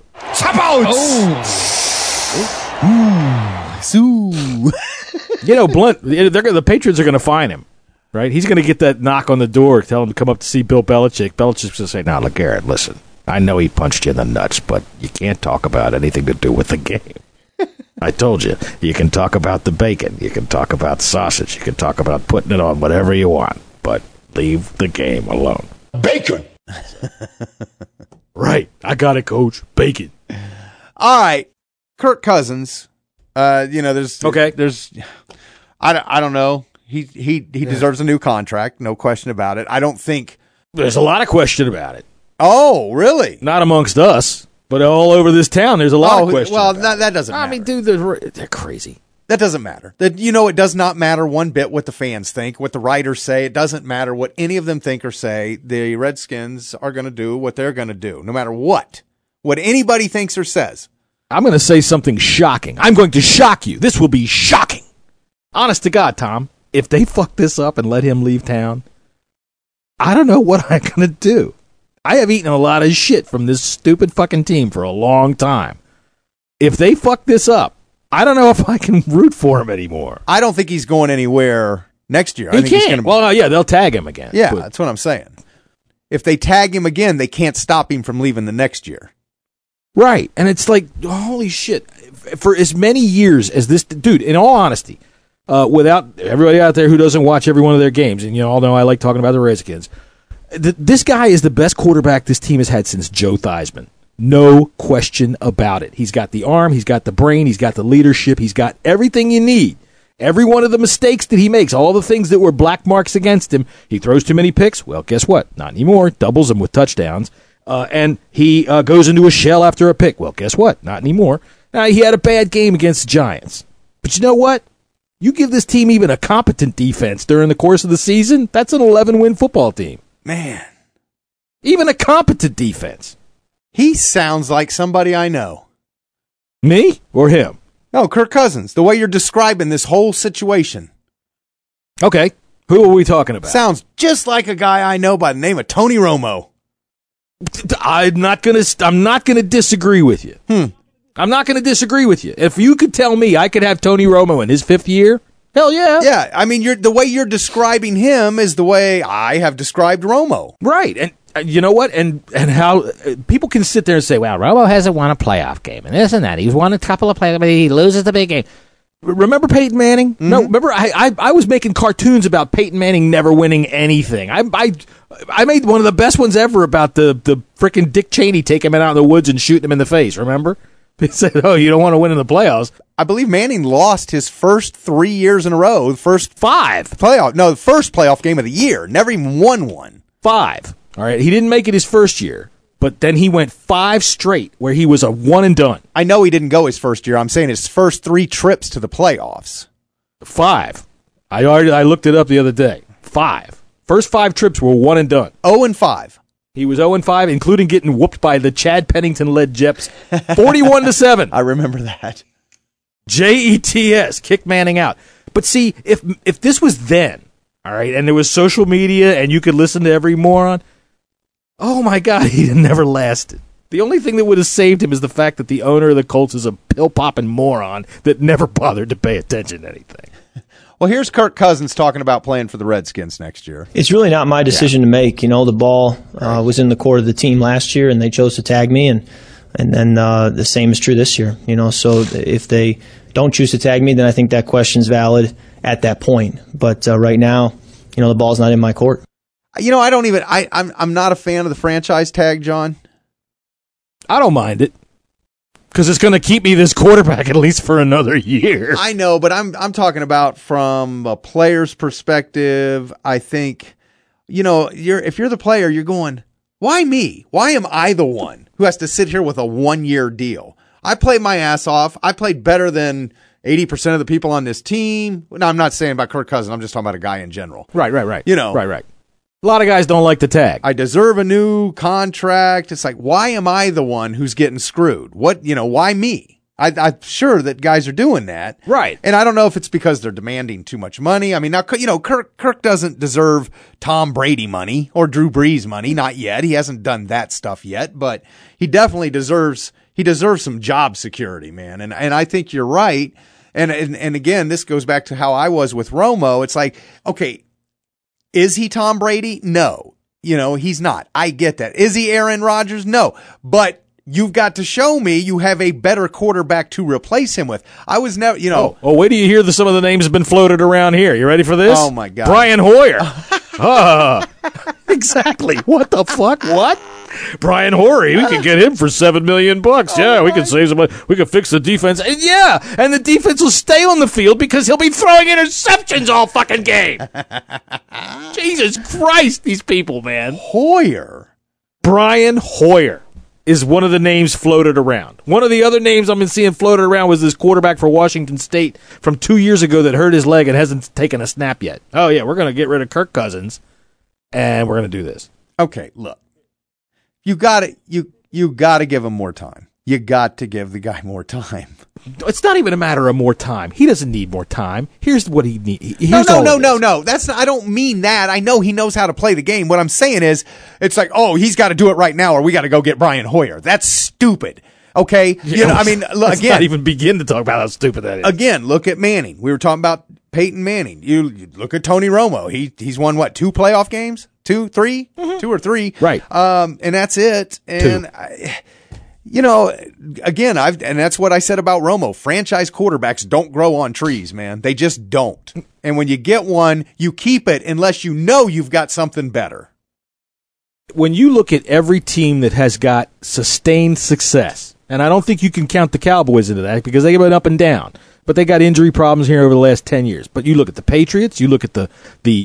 Sue. Blunt. The Patriots are gonna fine him, right? He's gonna get that knock on the door, tell him to come up to see Bill Belichick. Belichick's gonna say, "Now, look, Garrett, listen. I know he punched you in the nuts, but you can't talk about anything to do with the game. I told you, you can talk about the bacon, you can talk about sausage, you can talk about putting it on whatever you want, but leave the game alone." Bacon. Right. I got it, Coach. Bacon. All right. Kirk Cousins. There's I don't know. He deserves a new contract, no question about it. I don't think there's a lot of question about it. Oh, really? Not amongst us, but all over this town, there's a lot of questions. Well, that doesn't matter. I mean, dude, they're crazy. That doesn't matter. It does not matter one bit what the fans think, what the writers say. It doesn't matter what any of them think or say. The Redskins are going to do what they're going to do, no matter what anybody thinks or says. I'm going to say something shocking. I'm going to shock you. This will be shocking. Honest to God, Tom, if they fuck this up and let him leave town, I don't know what I'm going to do. I have eaten a lot of shit from this stupid fucking team for a long time. If they fuck this up, I don't know if I can root for him anymore. I don't think he's going anywhere next year. He can't. They'll tag him again. Yeah, that's what I'm saying. If they tag him again, they can't stop him from leaving the next year. Right. And it's like, holy shit. For as many years as this dude, in all honesty, without everybody out there who doesn't watch every one of their games, and you all know I like talking about the Redskins, this guy is the best quarterback this team has had since Joe Theismann. No question about it. He's got the arm, he's got the brain, he's got the leadership, he's got everything you need. Every one of the mistakes that he makes, all the things that were black marks against him, he throws too many picks. Well, guess what? Not anymore. Doubles them with touchdowns. And he goes into a shell after a pick. Well, guess what? Not anymore. Now, he had a bad game against the Giants. But you know what? You give this team even a competent defense during the course of the season, that's an 11-win football team. Man. Even a competent defense. He sounds like somebody I know. Me or him? No, Kirk Cousins. The way you're describing this whole situation. Okay. Who are we talking about? Sounds just like a guy I know by the name of Tony Romo. I'm not gonna disagree with you. I'm not gonna disagree with you. If you could tell me I could have Tony Romo in his 5th year, hell yeah. Yeah, I mean, the way you're describing him is the way I have described Romo. Right, and you know what? And how people can sit there and say, well, Romo hasn't won a playoff game, and this and that. He's won a couple of playoff games, but he loses the big game. Remember Peyton Manning? Mm-hmm. No, remember I was making cartoons about Peyton Manning never winning anything. I made one of the best ones ever about the frickin' Dick Cheney taking him out in the woods and shooting him in the face, remember? They said, oh, you don't want to win in the playoffs. I believe Manning lost his first 3 years in a row, the first 5 playoff. No, the first playoff game of the year. Never even won one. 5. All right, he didn't make it his first year, but then he went 5 straight where he was a one and done. I know he didn't go his first year. I'm saying his first 3 trips to the playoffs. 5. I looked it up the other day. 5. First 5 trips were one and done. 0-5. He was 0-5, including getting whooped by the Chad Pennington-led Jeps, 41-7. I remember that. Jets kick Manning out. But see, if this was then, all right, and there was social media and you could listen to every moron, oh my God, he'd never lasted. The only thing that would have saved him is the fact that the owner of the Colts is a pill-popping moron that never bothered to pay attention to anything. Well, here's Kirk Cousins talking about playing for the Redskins next year. It's really not my decision to make. You know, the ball was in the court of the team last year, and they chose to tag me, and then the same is true this year. You know, so if they don't choose to tag me, then I think that question's valid at that point. But right now, you know, the ball's not in my court. You know, I'm not a fan of the franchise tag, John. I don't mind it. Because it's going to keep me this quarterback at least for another year. I know, but I'm talking about from a player's perspective. I think, you know, if you're the player, you're going, why me? Why am I the one who has to sit here with a 1-year deal? I played my ass off. I played better than, 80% of the people on this team. No, I'm not saying about Kirk Cousins. I'm just talking about a guy in general. Right. You know. Right. A lot of guys don't like the tag. I deserve a new contract. It's like, why am I the one who's getting screwed? Why me? I'm sure that guys are doing that. Right. And I don't know if it's because they're demanding too much money. I mean, now, Kirk doesn't deserve Tom Brady money or Drew Brees money. Not yet. He hasn't done that stuff yet, but he definitely deserves some job security, man. And I think you're right. And again, this goes back to how I was with Romo. It's like, okay, is he Tom Brady? No. He's not. I get that. Is he Aaron Rodgers? No. But you've got to show me you have a better quarterback to replace him with. I was never, Oh, wait till you hear some of the names have been floated around here. You ready for this? Oh, my God. Brian Hoyer. Exactly. What the fuck? What? Brian Hoyer, we could get him for $7 million. Yeah, we could save some money. We could fix the defense. And the defense will stay on the field because he'll be throwing interceptions all fucking game. Jesus Christ, these people, man. Brian Hoyer is one of the names floated around. One of the other names I've been seeing floated around was this quarterback for Washington State from 2 years ago that hurt his leg and hasn't taken a snap yet. Oh, yeah, we're going to get rid of Kirk Cousins, and we're going to do this. Okay, look. You got to give him more time. You got to give the guy more time. It's not even a matter of more time. He doesn't need more time. Here's what he needs. No. That's not, I don't mean that. I know he knows how to play the game. What I'm saying is, it's like, oh, he's got to do it right now, or we got to go get Brian Hoyer. That's stupid. Okay, let's not even begin to talk about how stupid that is. Again, look at Manning. We were talking about Peyton Manning. You look at Tony Romo. He's won what, 2 playoff games? 2, 3, 2 or 3, right? And that's it. And again, and that's what I said about Romo. Franchise quarterbacks don't grow on trees, man. They just don't. And when you get one, you keep it unless you know you've got something better. When you look at every team that has got sustained success, and I don't think you can count the Cowboys into that because they went up and down. But they got injury problems here over the last 10 years. But you look at the Patriots, you look at the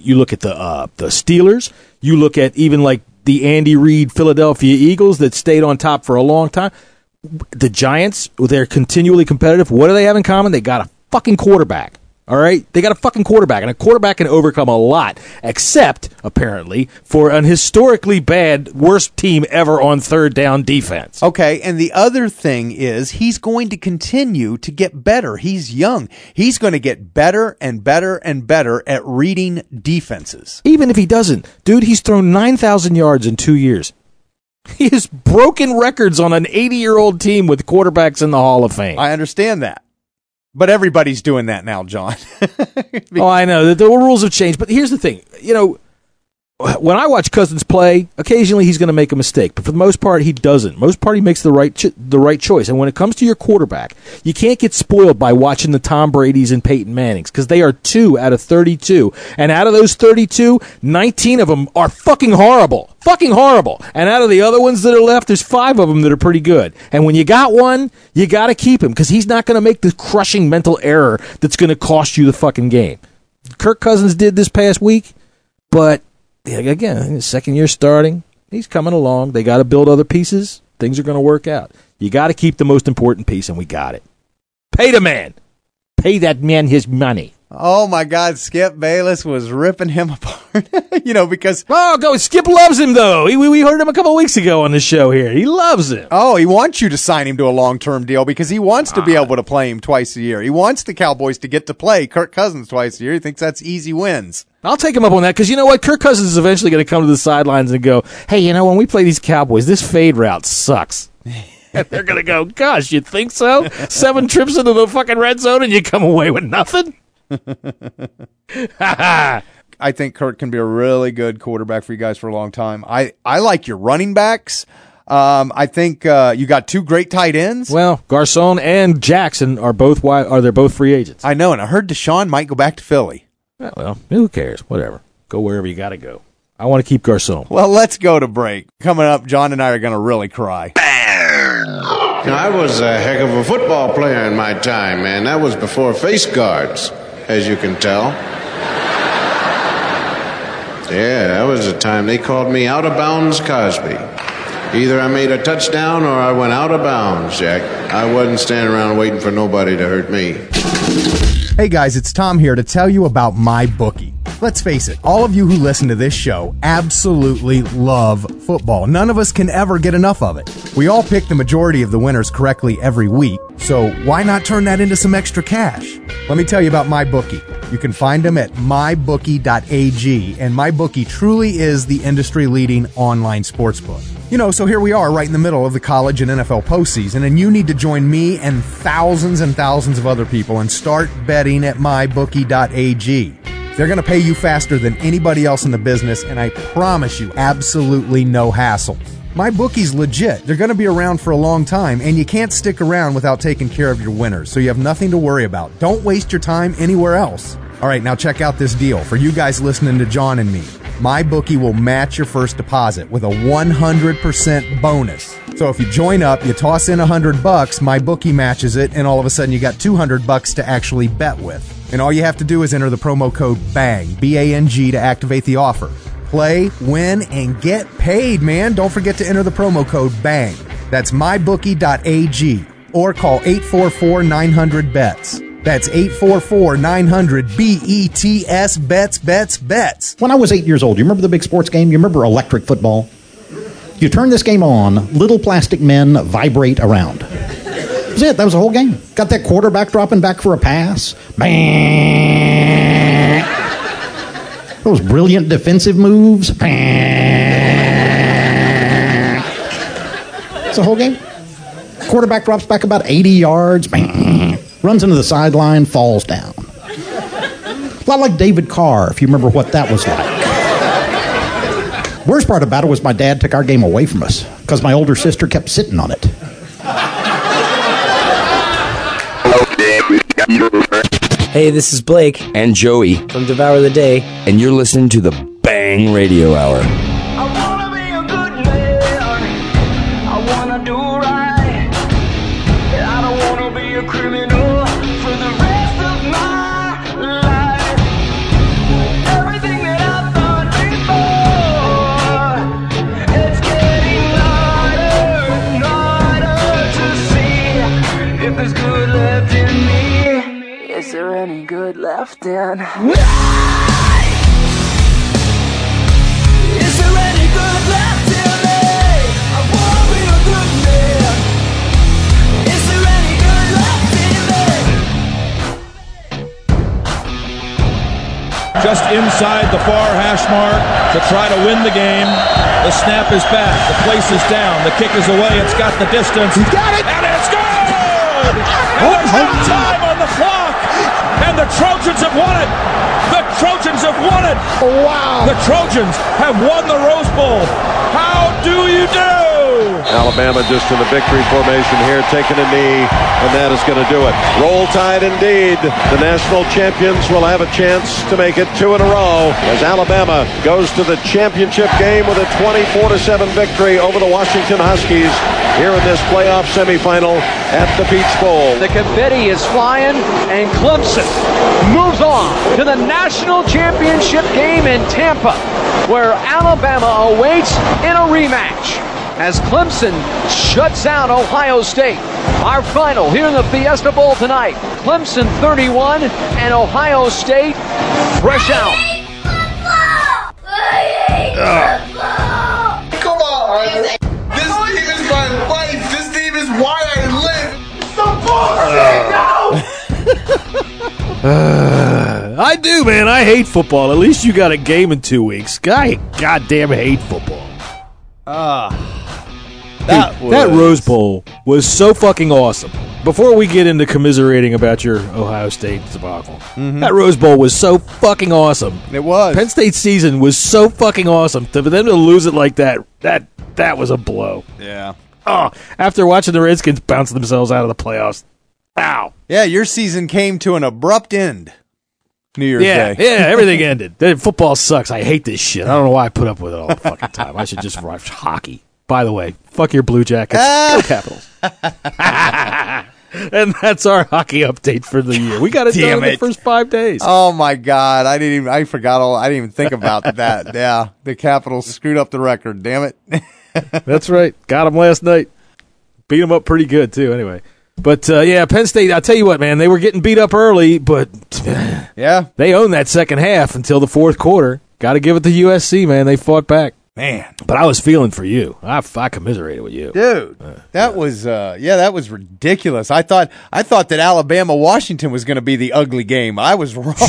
Steelers, you look at even like the Andy Reid Philadelphia Eagles that stayed on top for a long time. The Giants, they're continually competitive. What do they have in common? They got a fucking quarterback. All right? They got a fucking quarterback, and a quarterback can overcome a lot, except, apparently, for an historically bad, worst team ever on third down defense. Okay, and the other thing is he's going to continue to get better. He's young. He's going to get better and better and better at reading defenses. Even if he doesn't. Dude, he's thrown 9,000 yards in 2 years. He has broken records on an 80-year-old team with quarterbacks in the Hall of Fame. I understand that. But everybody's doing that now, John. Oh, I know. The rules have changed. But here's the thing. When I watch Cousins play, occasionally he's going to make a mistake. But for the most part, he doesn't. Most part, he makes the right choice. And when it comes to your quarterback, you can't get spoiled by watching the Tom Bradys and Peyton Mannings because they are 2 out of 32. And out of those 32, 19 of them are fucking horrible. Fucking horrible. And out of the other ones that are left, there's 5 of them that are pretty good. And when you got one, you got to keep him because he's not going to make the crushing mental error that's going to cost you the fucking game. Kirk Cousins did this past week, but again, his second year starting, he's coming along. They got to build other pieces. Things are going to work out. You got to keep the most important piece, and we got it. Pay the man. Pay that man his money. Oh, my God. Skip Bayless was ripping him apart, because... Oh, Skip loves him, though. We heard him a couple of weeks ago on the show here. He loves him. Oh, he wants you to sign him to a long-term deal because he wants to be able to play him twice a year. He wants the Cowboys to get to play Kirk Cousins twice a year. He thinks that's easy wins. I'll take him up on that because you know what? Kirk Cousins is eventually going to come to the sidelines and go, hey, when we play these Cowboys, this fade route sucks. And they're going to go, gosh, you think so? 7 trips into the fucking red zone and you come away with nothing? I think Kirk can be a really good quarterback for you guys for a long time. I like your running backs. I think you got 2 great tight ends. Well, Garcon and Jackson are both free agents. I know, and I heard Deshaun might go back to Philly. Well, who cares? Whatever. Go wherever you got to go. I want to keep Garcon. Well, let's go to break. Coming up, John and I are going to really cry. I was a heck of a football player in my time, man. That was before face guards, as you can tell. Yeah, that was the time they called me Out of Bounds Cosby. Either I made a touchdown or I went out of bounds, Jack. I wasn't standing around waiting for nobody to hurt me. Hey guys, it's Tom here to tell you about MyBookie. Let's face it, all of you who listen to this show absolutely love football. None of us can ever get enough of it. We all pick the majority of the winners correctly every week, so why not turn that into some extra cash? Let me tell you about MyBookie. You can find them at mybookie.ag, and MyBookie truly is the industry-leading online sportsbook. You know, so here we are right in the middle of the college and NFL postseason, and you need to join me and thousands of other people and start betting at mybookie.ag. They're going to pay you faster than anybody else in the business, and I promise you, absolutely no hassle. MyBookie's legit. They're going to be around for a long time, and you can't stick around without taking care of your winners, so you have nothing to worry about. Don't waste your time anywhere else. All right, now check out this deal. For you guys listening to John and me, MyBookie will match your first deposit with a 100% bonus. So if you join up, you toss in $100, MyBookie matches it, and all of a sudden you got $200 to actually bet with. And all you have to do is enter the promo code BANG, B-A-N-G, to activate the offer. Play, win, and get paid, man. Don't forget to enter the promo code BANG. That's mybookie.ag, or call 844-900-BETS. That's 844-900-BETS, bets. When I was 8 years old, you remember the big sports game? You remember electric football? You turn this game on, little plastic men vibrate around. That was it. That was the whole game. Got that quarterback dropping back for a pass. Bang! Those brilliant defensive moves. Bang! It's the whole game. Quarterback drops back about 80 yards. Bang! Runs into the sideline, falls down. A lot like David Carr, if you remember what that was like. Worst part about it was my dad took our game away from us because my older sister kept sitting on it. Hey, this is Blake. And Joey. From Devour the Day. And you're listening to the Bang Radio Hour. Is there any good left in? Is there any good left in me? I wanna be a good man. Is there any good left in me? Just inside the far hash mark to try to win the game. The snap is back. The place is down. The kick is away. It's got the distance. He's got it! And it's good! And there's no time on the clock! And the Trojans have won it! The Trojans have won it! Wow! The Trojans have won the Rose Bowl! How do you do? Alabama just in the victory formation here, taking a knee, and that is going to do it. Roll Tide indeed. The national champions will have a chance to make it 2 in a row as Alabama goes to the championship game with a 24-7 victory over the Washington Huskies here in this playoff semifinal at the Peach Bowl. The confetti is flying, and Clemson moves on to the national championship game in Tampa, where Alabama awaits in a rematch as Clemson shuts out Ohio State. Our final here in the Fiesta Bowl tonight. Clemson 31 and Ohio State fresh out. Come on! This team is my life. This team is why I live. The bullshit! I do, man. I hate football. At least you got a game in 2 weeks. I goddamn hate football. That Rose Bowl was so fucking awesome. Before we get into commiserating about your Ohio State debacle, that Rose Bowl was so fucking awesome. It was. Penn State's season was so fucking awesome. For them to lose it like that was a blow. Yeah. Oh, after watching the Redskins bounce themselves out of the playoffs. Ow. Yeah, your season came to an abrupt end. New Year's Day. Yeah, everything ended. Football sucks. I hate this shit. I don't know why I put up with it all the fucking time. I should just watch hockey. By the way, fuck your Blue Jackets. Go Capitals. And that's our hockey update for the year. We got it done in the first 5 days. Oh my God. I didn't even think about that. Yeah. The Capitals screwed up the record. Damn it. That's right. Got him last night. Beat him up pretty good, too, anyway. But, Penn State, I'll tell you what, man, they were getting beat up early, but they owned that second half until the fourth quarter. Got to give it to USC, man. They fought back. Man. But I was feeling for you. I commiserated with you. Dude, that was ridiculous. I thought that Alabama-Washington was going to be the ugly game. I was wrong.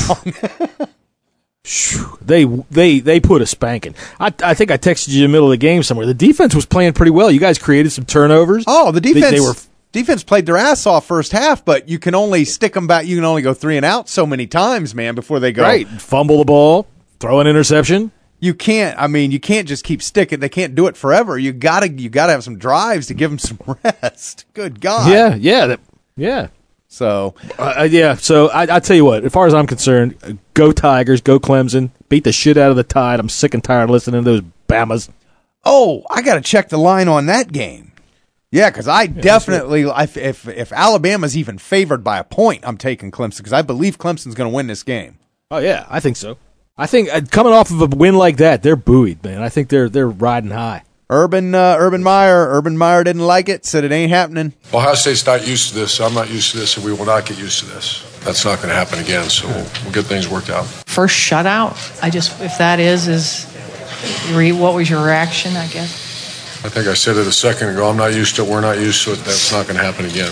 They put a spanking. I think I texted you in the middle of the game somewhere. The defense was playing pretty well. You guys created some turnovers. Oh, the defense. Defense played their ass off first half, but you can only stick them back. You can only go 3 and out so many times, man, before they go. Right. Fumble the ball, throw an interception. You can't just keep sticking. They can't do it forever. You gotta have some drives to give them some rest. Good God. Yeah. So, So I tell you what, as far as I'm concerned, go Tigers, go Clemson, beat the shit out of the Tide. I'm sick and tired of listening to those Bamas. Oh, I got to check the line on that game. Yeah, because if Alabama's even favored by a point, I'm taking Clemson because I believe Clemson's going to win this game. Oh yeah, I think so. I think coming off of a win like that, they're buoyed, man. I think they're riding high. Urban Meyer didn't like it, said it ain't happening. Ohio State's not used to this. I'm not used to this, and we will not get used to this. That's not going to happen again, so we'll get things worked out. First shutout, if that is what was your reaction, I guess? I think I said it a second ago. I'm not used to it. We're not used to it. That's not going to happen again.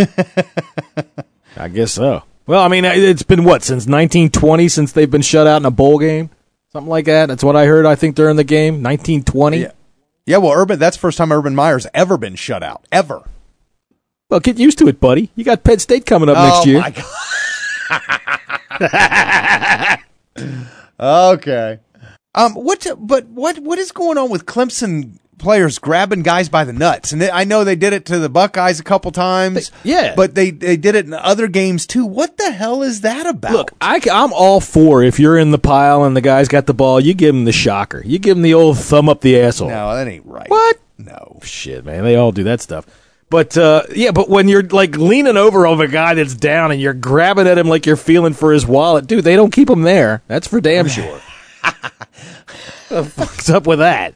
I guess so. Well, I mean, it's been since 1920 since they've been shut out in a bowl game? Something like that. That's what I heard, I think, during the game. 1920. Yeah, well, that's the first time Urban Meyer's ever been shut out. Ever. Well, get used to it, buddy. You got Penn State coming up next year. Oh, my God. Okay. What is going on with Clemson players grabbing guys by the nuts? And I know they did it to the Buckeyes a couple times. But they did it in other games too. What the hell is that about? Look, I'm all for if you're in the pile and the guy's got the ball, you give him the shocker. You give him the old thumb up the asshole. No, that ain't right. What? No. Shit, man. They all do that stuff. But, but when you're like leaning over a guy that's down and you're grabbing at him like you're feeling for his wallet, dude, they don't keep him there. That's for damn sure. What the fuck's up with that?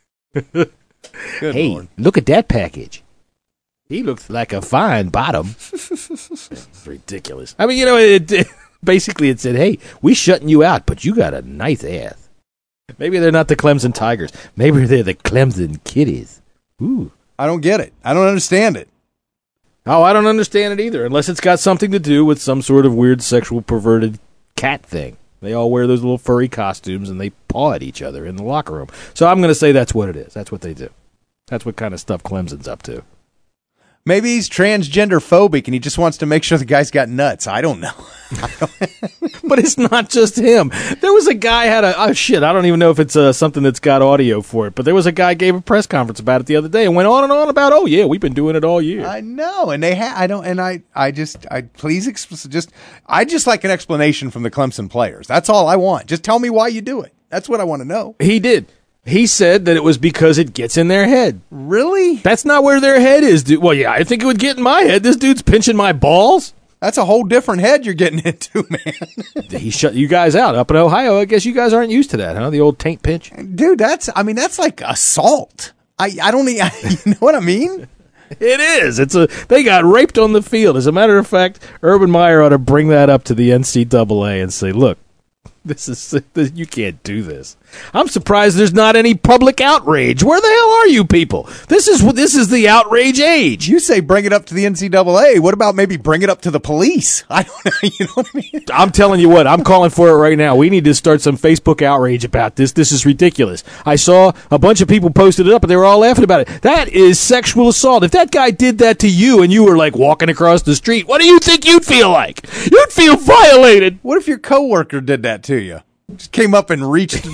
Hey, Lord. Look at that package. He looks like a fine bottom. It's ridiculous. I mean, basically it said, hey, we shutting you out, but you got a nice ass. Maybe they're not the Clemson Tigers. Maybe they're the Clemson Kitties. Ooh. I don't get it. I don't understand it. Oh, I don't understand it either, unless it's got something to do with some sort of weird sexual perverted cat thing. They all wear those little furry costumes, and they paw at each other in the locker room. So I'm going to say that's what it is. That's what they do. That's what kind of stuff Clemson's up to. Maybe he's transgender phobic, and he just wants to make sure the guy's got nuts. I don't know. But it's not just him. There was a guy had I don't even know if it's something that's got audio for it, but there was a guy gave a press conference about it the other day and went on and on about, oh yeah, we've been doing it all year. I know, and I just like an explanation from the Clemson players. That's all I want. Just tell me why you do it. That's what I want to know. He did. He said that it was because it gets in their head. Really? That's not where their head is, dude. Well, yeah, I think it would get in my head. This dude's pinching my balls. That's a whole different head you're getting into, man. He shut you guys out up in Ohio. I guess you guys aren't used to that, huh? The old taint pinch. Dude, that's like assault. I don't you know what I mean? It is. They got raped on the field. As a matter of fact, Urban Meyer ought to bring that up to the NCAA and say, look, you can't do this. I'm surprised there's not any public outrage. Where the hell are you people? This is the outrage age. You say bring it up to the NCAA. What about maybe bring it up to the police? I don't know. You know what I mean? I'm telling you what. I'm calling for it right now. We need to start some Facebook outrage about this. This is ridiculous. I saw a bunch of people posted it up, and they were all laughing about it. That is sexual assault. If that guy did that to you and you were like walking across the street, what do you think you'd feel like? You'd feel violated. What if your coworker did that to you? Just came up and reached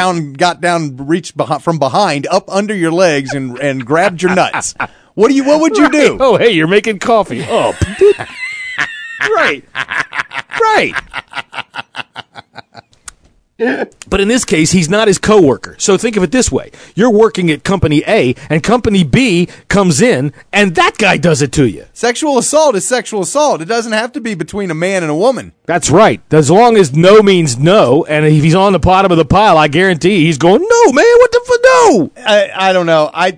from behind, up under your legs, and grabbed your nuts. What would you do? Oh, hey, you're making coffee. Oh, right. But in this case, he's not his coworker. So think of it this way. You're working at Company A, and Company B comes in, and that guy does it to you. Sexual assault is sexual assault. It doesn't have to be between a man and a woman. That's right. As long as no means no, and if he's on the bottom of the pile, I guarantee he's going, no, man, what the no? I don't know. I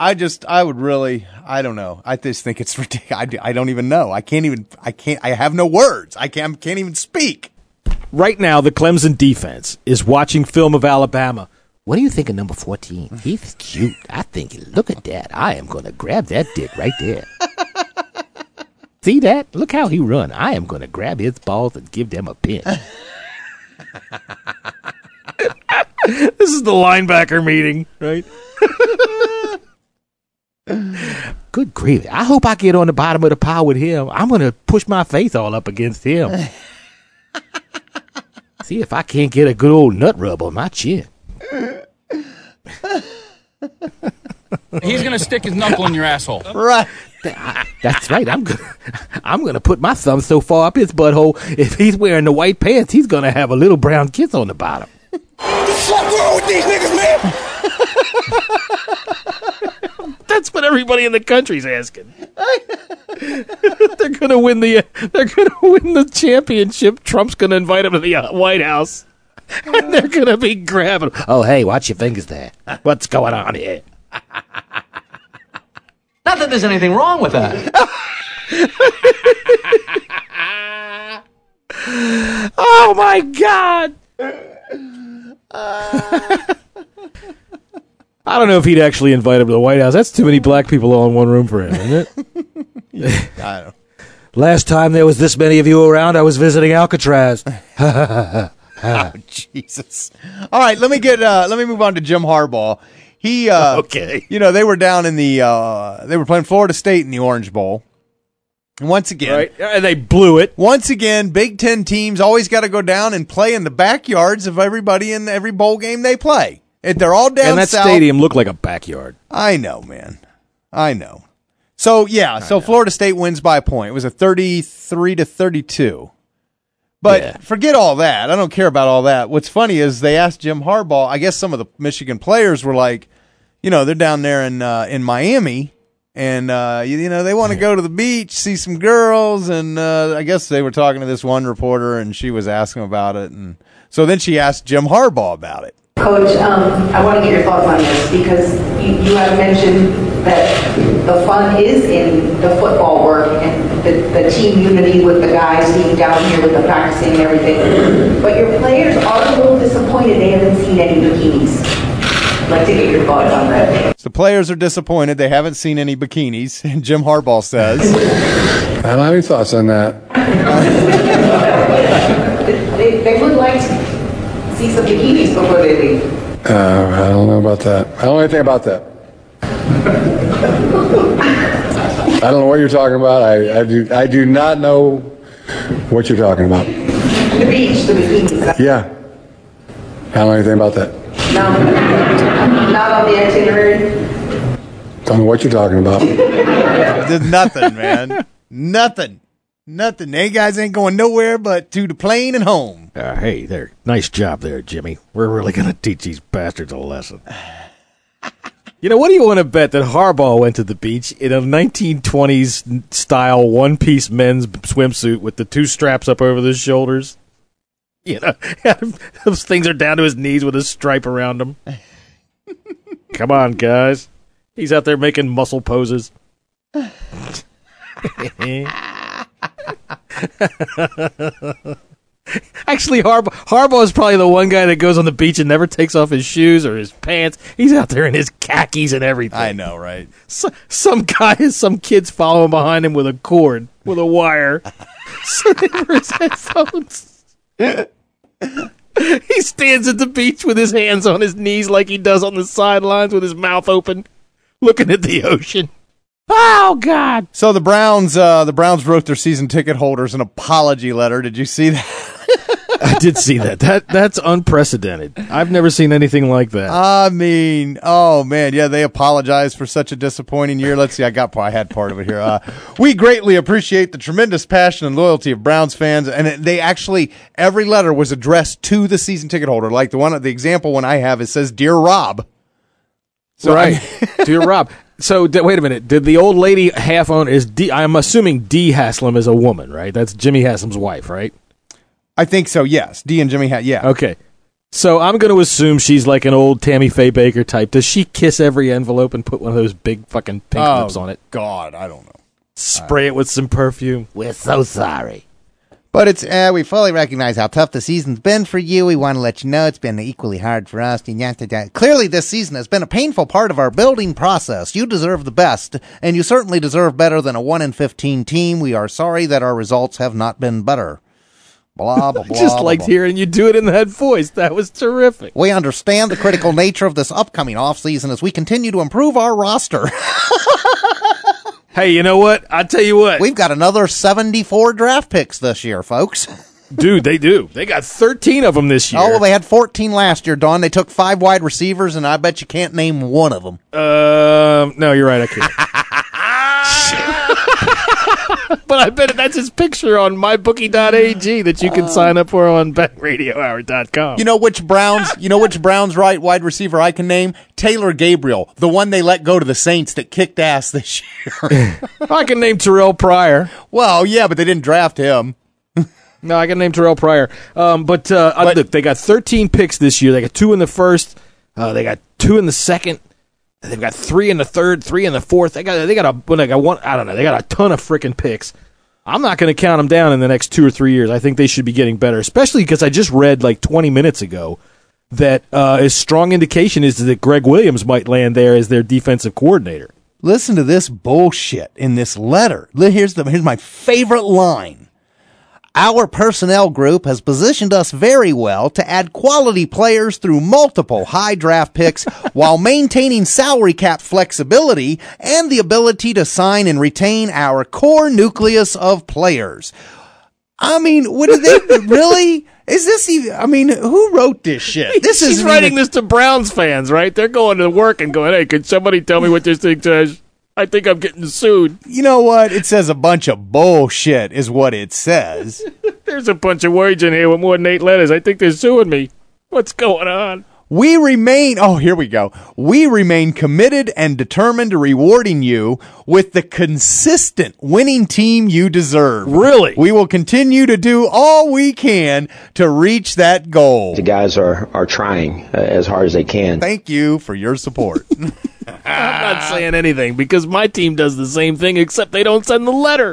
don't know. I just think it's ridiculous. I don't even know. I have no words. I can't even speak. Right now, the Clemson defense is watching film of Alabama. What do you think of number 14? He's cute. I think, look at that. I am going to grab that dick right there. See that? Look how he run. I am going to grab his balls and give them a pinch. This is the linebacker meeting, right? Good grief. I hope I get on the bottom of the pile with him. I'm going to push my face all up against him. See if I can't get a good old nut rub on my chin. He's going to stick his knuckle in your asshole. Right. That's right. I'm gonna put my thumb so far up his butthole. If he's wearing the white pants, he's gonna have a little brown kiss on the bottom. What the fuck wrong with these niggas, man? That's what everybody in the country's asking. They're gonna win the championship. Trump's gonna invite him to the White House, and they're gonna be grabbing. Oh, hey, watch your fingers there. What's going on here? Not that there's anything wrong with that. Oh my God! I don't know if he'd actually invite him to the White House. That's too many black people all in one room for him, isn't it? I don't. Last time there was this many of you around, I was visiting Alcatraz. Oh, Jesus! All right, let me move on to Jim Harbaugh. He okay. You know, they were down in they were playing Florida State in the Orange Bowl. And once again, right, and they blew it. Once again, Big Ten teams always got to go down and play in the backyards of everybody in every bowl game they play. They're all down and that south. Stadium looked like a backyard. I know, man. I know. So Florida State wins by a point. It was a 33-32. But forget all that. I don't care about all that. What's funny is they asked Jim Harbaugh. I guess some of the Michigan players were like, you know, they're down there in Miami, and they want to go to the beach, see some girls, and I guess they were talking to this one reporter, and she was asking about it, and so then she asked Jim Harbaugh about it. Coach, I want to get your thoughts on this because you have mentioned that the fun is in the football work and the team unity with the guys being down here with the practicing and everything. But your players are a little disappointed they haven't seen any bikinis. I'd like to get your thoughts on that. So the players are disappointed they haven't seen any bikinis, and Jim Harbaugh says, I don't have any thoughts on that. They would like to see some bikinis before they leave. I don't know about that. I don't know anything about that. I don't know what you're talking about. I do not know what you're talking about. The beach, the bikinis. Yeah. I don't know anything about that. No, not on the itinerary. Don't know what you're talking about. There's nothing, man. Nothing. They guys ain't going nowhere but to the plane and home. Hey there. Nice job there, Jimmy. We're really going to teach these bastards a lesson. You know, what do you want to bet that Harbaugh went to the beach in a 1920s style one-piece men's swimsuit with the two straps up over the shoulders? You know, those things are down to his knees with a stripe around them. Come on, guys. He's out there making muscle poses. Actually, Harbaugh is probably the one guy that goes on the beach and never takes off his shoes or his pants. He's out there in his khakis and everything. I know, right? Some kids following behind him with a cord, with a wire, for his headphones. He stands at the beach with his hands on his knees like he does on the sidelines with his mouth open, looking at the ocean. Oh, God. So the Browns wrote their season ticket holders an apology letter. Did you see that? I did see that. That's unprecedented. I've never seen anything like that. I mean, oh man, yeah, they apologize for such a disappointing year. Let's see, I had part of it here. We greatly appreciate the tremendous passion and loyalty of Browns fans, and they actually, every letter was addressed to the season ticket holder. Like the example one I have, it says, "Dear Rob." So right, dear Rob. So wait a minute. Did the old lady half own is D? I'm assuming Dee Haslam is a woman, right? That's Jimmy Haslam's wife, right? I think so. Yes, Dee and Jimmy. Yeah. Okay. So I'm going to assume she's like an old Tammy Faye Baker type. Does she kiss every envelope and put one of those big fucking pink lips on it? God, I don't know. Spray it with some perfume. We're so sorry. But it's we fully recognize how tough the season's been for you. We want to let you know it's been equally hard for us. Clearly, this season has been a painful part of our building process. You deserve the best, and you certainly deserve better than a 1-15 team. We are sorry that our results have not been better. Blah, blah, blah. I just liked hearing you do it in that voice. That was terrific. We understand the critical nature of this upcoming offseason as we continue to improve our roster. Hey, you know what? I'll tell you what. We've got another 74 draft picks this year, folks. Dude, they do. They got 13 of them this year. Oh, well, they had 14 last year, Don. They took 5 wide receivers, and I bet you can't name one of them. No, you're right. I can't. But I bet that's his picture on mybookie.ag that you can sign up for on BangRadioHour.com. You know which Browns right wide receiver I can name? Taylor Gabriel, the one they let go to the Saints that kicked ass this year. I can name Terrell Pryor. Well, yeah, but they didn't draft him. No, I can name Terrell Pryor. But look, they got 13 picks this year. They got 2 in the first. They got 2 in the second. They've got 3 in the third, 3 in the fourth. They got one. I don't know. They got a ton of freaking picks. I'm not going to count them down in the next 2 or 3 years. I think they should be getting better, especially because I just read like 20 minutes ago that a strong indication is that Greg Williams might land there as their defensive coordinator. Listen to this bullshit in this letter. Here's my favorite line. Our personnel group has positioned us very well to add quality players through multiple high draft picks while maintaining salary cap flexibility and the ability to sign and retain our core nucleus of players. I mean, what did they really? Is this even? I mean, who wrote this shit? He's writing this to Browns fans, right? They're going to work and going, "Hey, could somebody tell me what this thing says? I think I'm getting sued." You know what? It says a bunch of bullshit is what it says. There's a bunch of words in here with more than 8 letters. I think they're suing me. What's going on? We remain committed and determined to rewarding you with the consistent winning team you deserve. Really? We will continue to do all we can to reach that goal. The guys are trying as hard as they can. Thank you for your support. I'm not saying anything because my team does the same thing except they don't send the letter.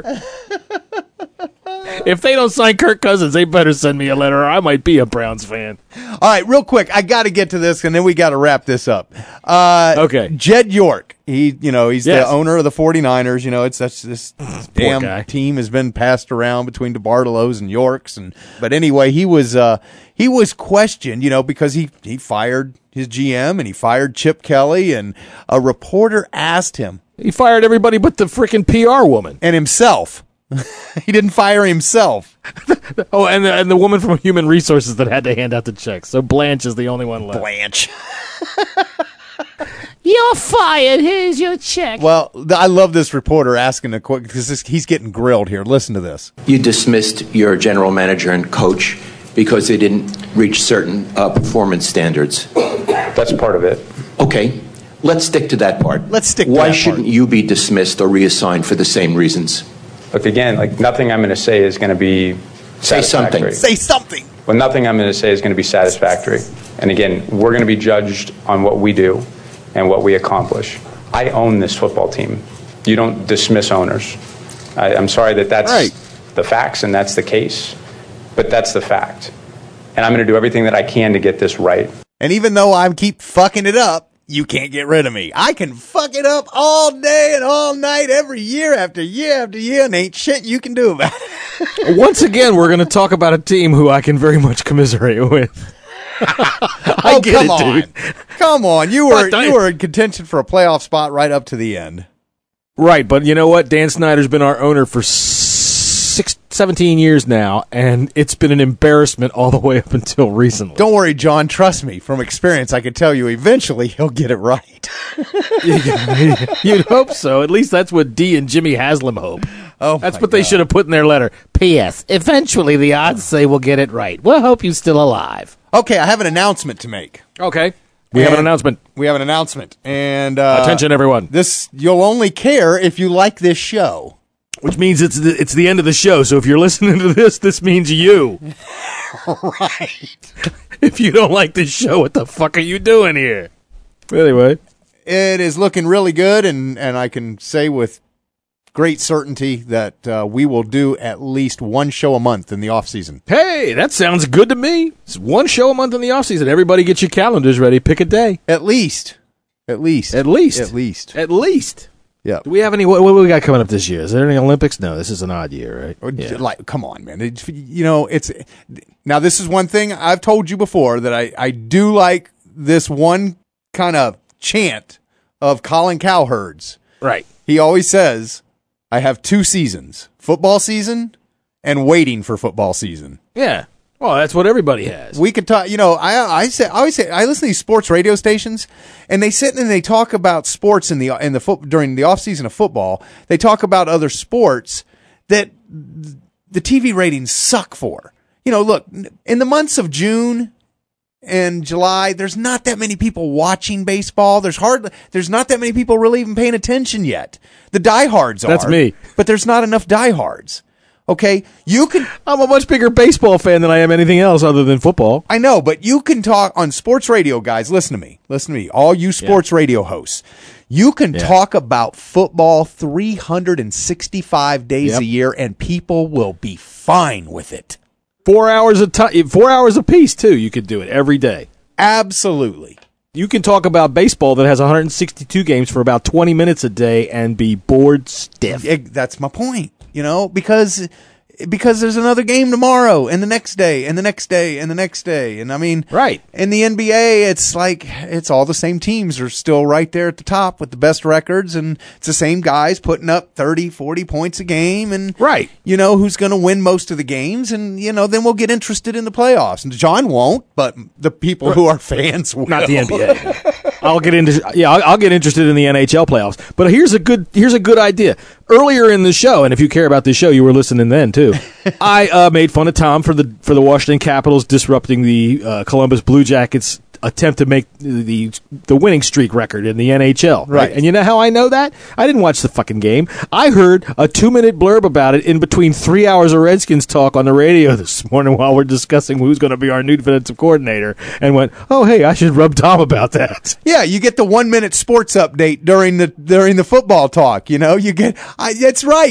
If they don't sign Kirk Cousins, they better send me a letter or I might be a Browns fan. All right, real quick, I got to get to this and then we got to wrap this up. Okay. Jed York, he's the owner of the 49ers. You know, it's this damn guy. Team has been passed around between DeBartolos and Yorks, but anyway, he was questioned, because he fired his GM and he fired Chip Kelly, and a reporter asked him. He fired everybody but the freaking PR woman and himself. He didn't fire himself. Oh, and the woman from Human Resources that had to hand out the checks. So Blanche is the only one left. Blanche. You're fired. Here's your check. Well, I love this reporter asking a question because he's getting grilled here. Listen to this. You dismissed your general manager and coach because they didn't reach certain performance standards. That's part of it. Okay. Let's stick to that part. Why shouldn't you be dismissed or reassigned for the same reasons? Look, again, nothing I'm going to say is going to be satisfactory. Say something. Well, nothing I'm going to say is going to be satisfactory. And again, we're going to be judged on what we do and what we accomplish. I own this football team. You don't dismiss owners. I'm sorry that's right. The facts and that's the case, but that's the fact. And I'm going to do everything that I can to get this right. And even though I keep fucking it up, you can't get rid of me. I can fuck it up all day and all night, every year after year after year, and ain't shit you can do about it. Once again, we're going to talk about a team who I can very much commiserate with. I get come it, on. dude. Come on. You were in contention for a playoff spot right up to the end. Right, but you know what? Dan Snyder's been our owner for 6 17 years now, and it's been an embarrassment all the way up until recently. Don't worry, John. Trust me. From experience, I can tell you eventually he'll get it right. You'd hope so. At least that's what Dee and Jimmy Haslam hope. Oh, that's what they should have put in their letter. P.S. Eventually, the odds say we'll get it right. We'll hope you're still alive. Okay, I have an announcement to make. Okay. We have an announcement. And attention, everyone. This you'll only care if you like this show. Which means it's the end of the show. So if you're listening to this means you. Right. If you don't like this show, what the fuck are you doing here? Anyway. It is looking really good, and I can say with great certainty that we will do at least one show a month in the off-season. Hey, that sounds good to me. It's one show a month in the off-season. Everybody get your calendars ready. Pick a day. At least. Yeah. Do we have any? What do we got coming up this year? Is there any Olympics? No, this is an odd year, right? Yeah. Like, come on, man. It's now. This is one thing I've told you before that I do like this one kind of chant of Colin Cowherd's. Right. He always says, "I have 2 seasons: football season and waiting for football season." Yeah. Well, that's what everybody has. We could talk, I always say, I listen to these sports radio stations, and they sit and they talk about sports during the off season of football. They talk about other sports that the TV ratings suck for. Look, in the months of June and July, there's not that many people watching baseball. There's not that many people really even paying attention yet. The diehards are. That's me. But there's not enough diehards. Okay, I'm a much bigger baseball fan than I am anything else other than football. I know, but you can talk on sports radio, guys. Listen to me. All you sports radio hosts. You can talk about football 365 days a year, and people will be fine with it. 4 hours a piece too. You could do it every day. Absolutely. You can talk about baseball that has 162 games for about 20 minutes a day and be bored stiff. That's my point. Because there's another game tomorrow and the next day and the next day and the next day. And I mean, right. In the NBA, it's all the same teams are still right there at the top with the best records. And it's the same guys putting up 30, 40 points a game. And right. Who's going to win most of the games. And, then we'll get interested in the playoffs. And John won't, but the people who are fans will. Not the NBA. I'll get interested in the NHL playoffs. But here's a good idea. Earlier in the show, and if you care about this show, you were listening then too. I made fun of Tom for the Washington Capitals disrupting the Columbus Blue Jackets attempt to make the winning streak record in the NHL. Right. And you know how I know that? I didn't watch the fucking game. I heard a 2-minute blurb about it in between 3 hours of Redskins talk on the radio this morning while we're discussing who's going to be our new defensive coordinator, and went, oh, hey, I should rub Tom about that. Yeah, you get the 1-minute sports update during the football talk. You get, that's right.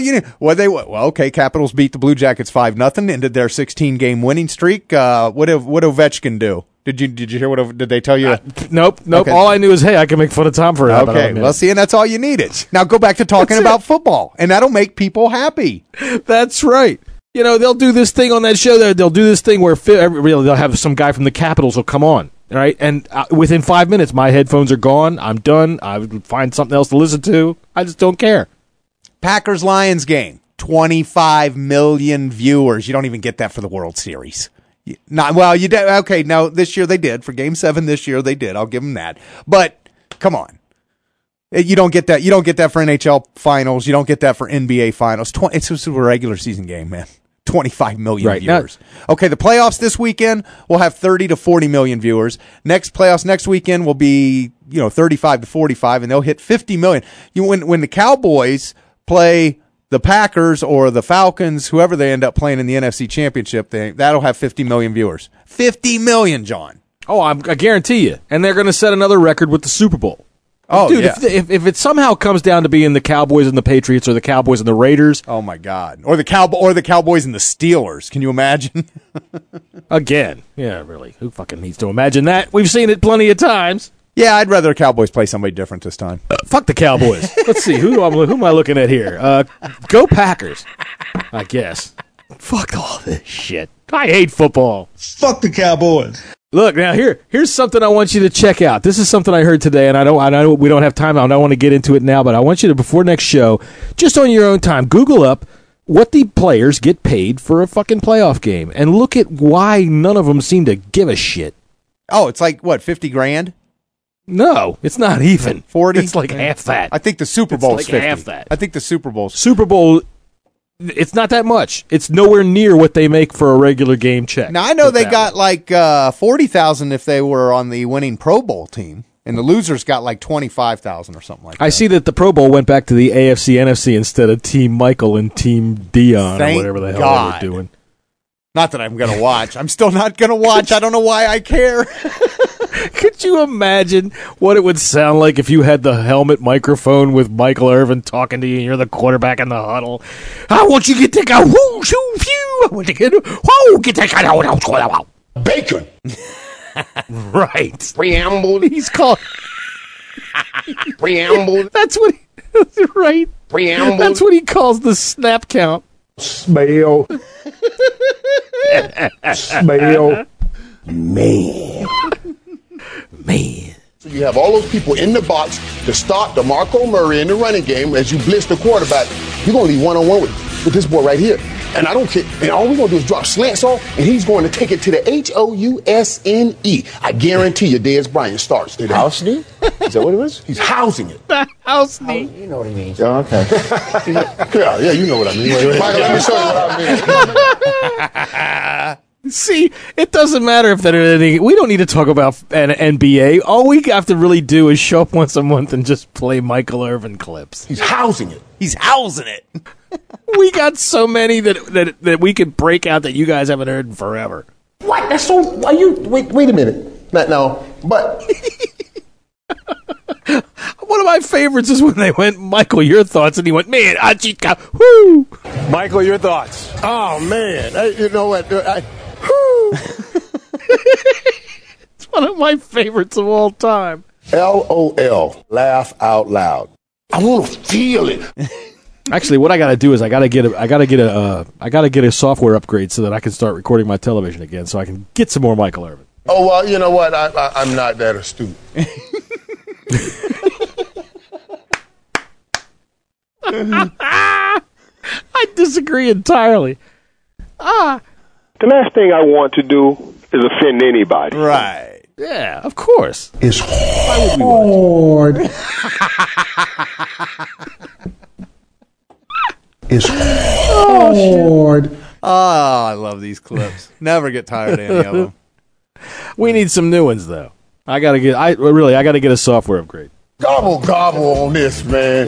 Okay, Capitals beat the Blue Jackets 5-0, ended their 16-game winning streak. What did Ovechkin do? Did you hear did they tell you? Nope. Okay. All I knew is, hey, I can make fun of Tom for it. Okay, well, see, and that's all you needed. Now go back to talking about football, and that'll make people happy. That's right. They'll do this thing on that show. They'll do this thing where they'll have some guy from the Capitals will come on, right? And within 5 minutes, my headphones are gone. I'm done. I would find something else to listen to. I just don't care. Packers-Lions game, 25 million viewers. You don't even get that for the World Series. You did. Okay, now this year they did. For Game 7 this year they did. I'll give them that. But come on. You don't get that. You don't get that for NHL finals. You don't get that for NBA finals. It's just a regular season game, man. 25 million viewers. Okay, the playoffs this weekend will have 30 to 40 million viewers. Playoffs next weekend will be, 35 to 45, and they'll hit 50 million. When the Cowboys play the Packers or the Falcons, whoever they end up playing in the NFC Championship, that'll have 50 million viewers. 50 million, John. Oh, I guarantee you. And they're going to set another record with the Super Bowl. Oh, dude, yeah. if it somehow comes down to being the Cowboys and the Patriots or the Cowboys and the Raiders. Oh, my God. Or the Cowboys and the Steelers. Can you imagine? Again. Yeah, really. Who fucking needs to imagine that? We've seen it plenty of times. Yeah, I'd rather the Cowboys play somebody different this time. Fuck the Cowboys. Let's see. Who am I looking at here? Go Packers, I guess. Fuck all this shit. I hate football. Fuck the Cowboys. Look, now here's something I want you to check out. This is something I heard today, and I know we don't have time. I don't want to get into it now, but I want you to, before next show, just on your own time, Google up what the players get paid for a fucking playoff game, and look at why none of them seem to give a shit. Oh, it's like, what, 50 grand? No, it's not even 40. It's like half that. I think the Super Bowl's It's like 50. half that. I think the Super Bowl's Super Bowl. It's not that much. It's nowhere near what they make for a regular game check. Now I know they got like $40,000 if they were on the winning Pro Bowl team, and the losers got like $25,000 or something like that. I see that the Pro Bowl went back to the AFC NFC instead of Team Michael and Team Dion Thank or whatever the hell God. they were doing. Not that I'm going to watch. I'm still not going to watch. I don't know why I care. Could you imagine what it would sound like if you had the helmet microphone with Michael Irvin talking to you and you're the quarterback in the huddle? I want you to get that guy. Whoo, shoo, phew. I want to get, whoa, get that guy. Bacon. Right. Preamble. He's called. Preamble. That's what he, right. Preamble. That's what he calls the snap count. Smell. Smell. Man. So you have all those people in the box to stop DeMarco Murray in the running game as you blitz the quarterback. You're going to leave one-on-one with this boy right here. And I don't care. And all we're going to do is drop slants off, and he's going to take it to the Housne. I guarantee you Dez Bryant starts today. Housne? Is that what it is? He's housing it. Housne. You know what he means. Oh, okay. yeah, you know what I mean. Michael, let me show you what I mean. See, it doesn't matter if they're anything. We don't need to talk about an NBA. All we have to really do is show up once a month and just play Michael Irvin clips. He's housing it. He's housing it. We got so many that we could break out that you guys haven't heard in forever. What? That's so. Why you? Wait a minute. No, but. One of my favorites is when they went, Michael, your thoughts, and he went, man, Achika, whoo. Michael, your thoughts. Oh man, you know what? It's one of my favorites of all time. LOL. Laugh out loud. I want to feel it. Actually, what I got to do is I got to get a software upgrade so that I can start recording my television again, so I can get some more Michael Irvin. Oh well, you know what? I'm not that astute. I disagree entirely. The last thing I want to do is offend anybody. Right. Yeah, of course. It's hard. It's hard. Oh, I love these clips. Never get tired of any of them. We need some new ones though. I gotta get a software upgrade. Gobble gobble on this, man.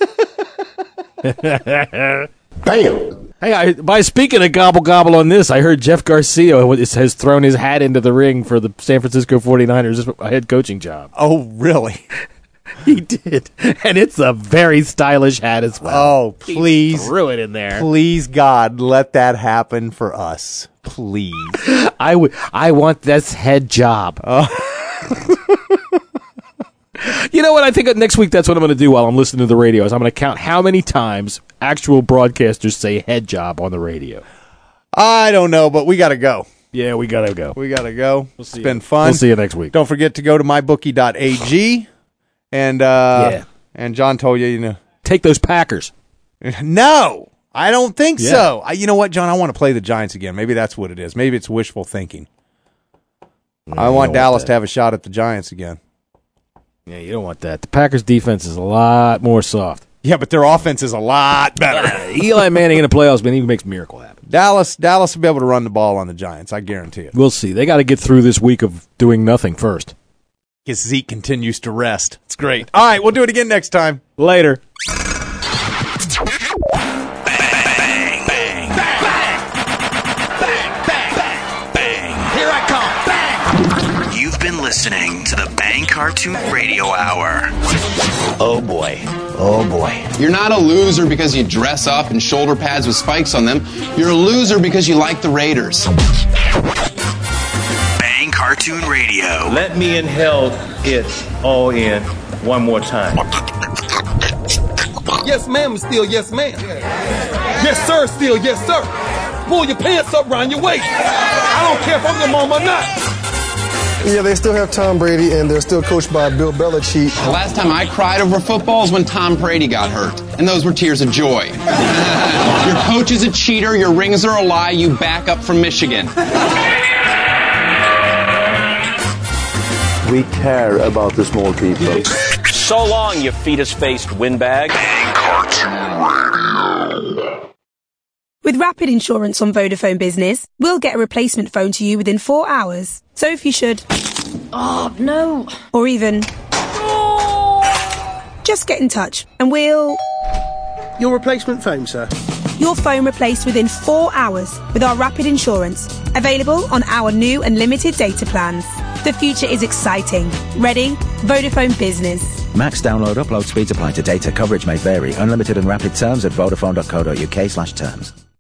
Bam. Hey, by speaking of gobble gobble on this, I heard Jeff Garcia has thrown his hat into the ring for the San Francisco 49ers head coaching job. Oh, really? He did. And it's a very stylish hat as well. Oh, please. He threw it in there. Please, God, let that happen for us. Please. I want this head job. You know what? I think next week that's what I'm going to do while I'm listening to the radio is I'm going to count how many times actual broadcasters say head job on the radio. I don't know, but we got to go. Yeah, we got to go. We got to go. It's been fun. We'll see you next week. Don't forget to go to mybookie.ag. And John told you, take those Packers. No, I don't think so. You know what, John? I want to play the Giants again. Maybe that's what it is. Maybe it's wishful thinking. I want Dallas to have a shot at the Giants again. Yeah, you don't want that. The Packers' defense is a lot more soft. Yeah, but their offense is a lot better. Eli Manning in the playoffs, man, he makes a miracle happen. Dallas will be able to run the ball on the Giants. I guarantee it. We'll see. They got to get through this week of doing nothing first. Because Zeke continues to rest. It's great. All right, we'll do it again next time. Later. You've been listening to the Bang Cartoon Radio Hour. Oh boy. Oh boy. You're not a loser because you dress up in shoulder pads with spikes on them. You're a loser because you like the Raiders. Bang Cartoon Radio. Let me inhale it all in one more time. Yes, ma'am, still yes, ma'am. Yes, sir, still yes, sir. Pull your pants up around your waist. I don't care if I'm your mom or not. Yeah, they still have Tom Brady, and they're still coached by Bill Belichick. The last time I cried over football is when Tom Brady got hurt, and those were tears of joy. Your coach is a cheater, your rings are a lie, you back up from Michigan. We care about the small people. So long, you fetus-faced windbag. With Rapid Insurance on Vodafone Business, we'll get a replacement phone to you within 4 hours. So if you should... Oh, no. Or even... Just get in touch and we'll... Your replacement phone, sir. Your phone replaced within 4 hours with our Rapid Insurance. Available on our new and limited data plans. The future is exciting. Ready? Vodafone Business. Max download upload speeds apply to data. Coverage may vary. Unlimited and rapid terms at vodafone.co.uk/terms.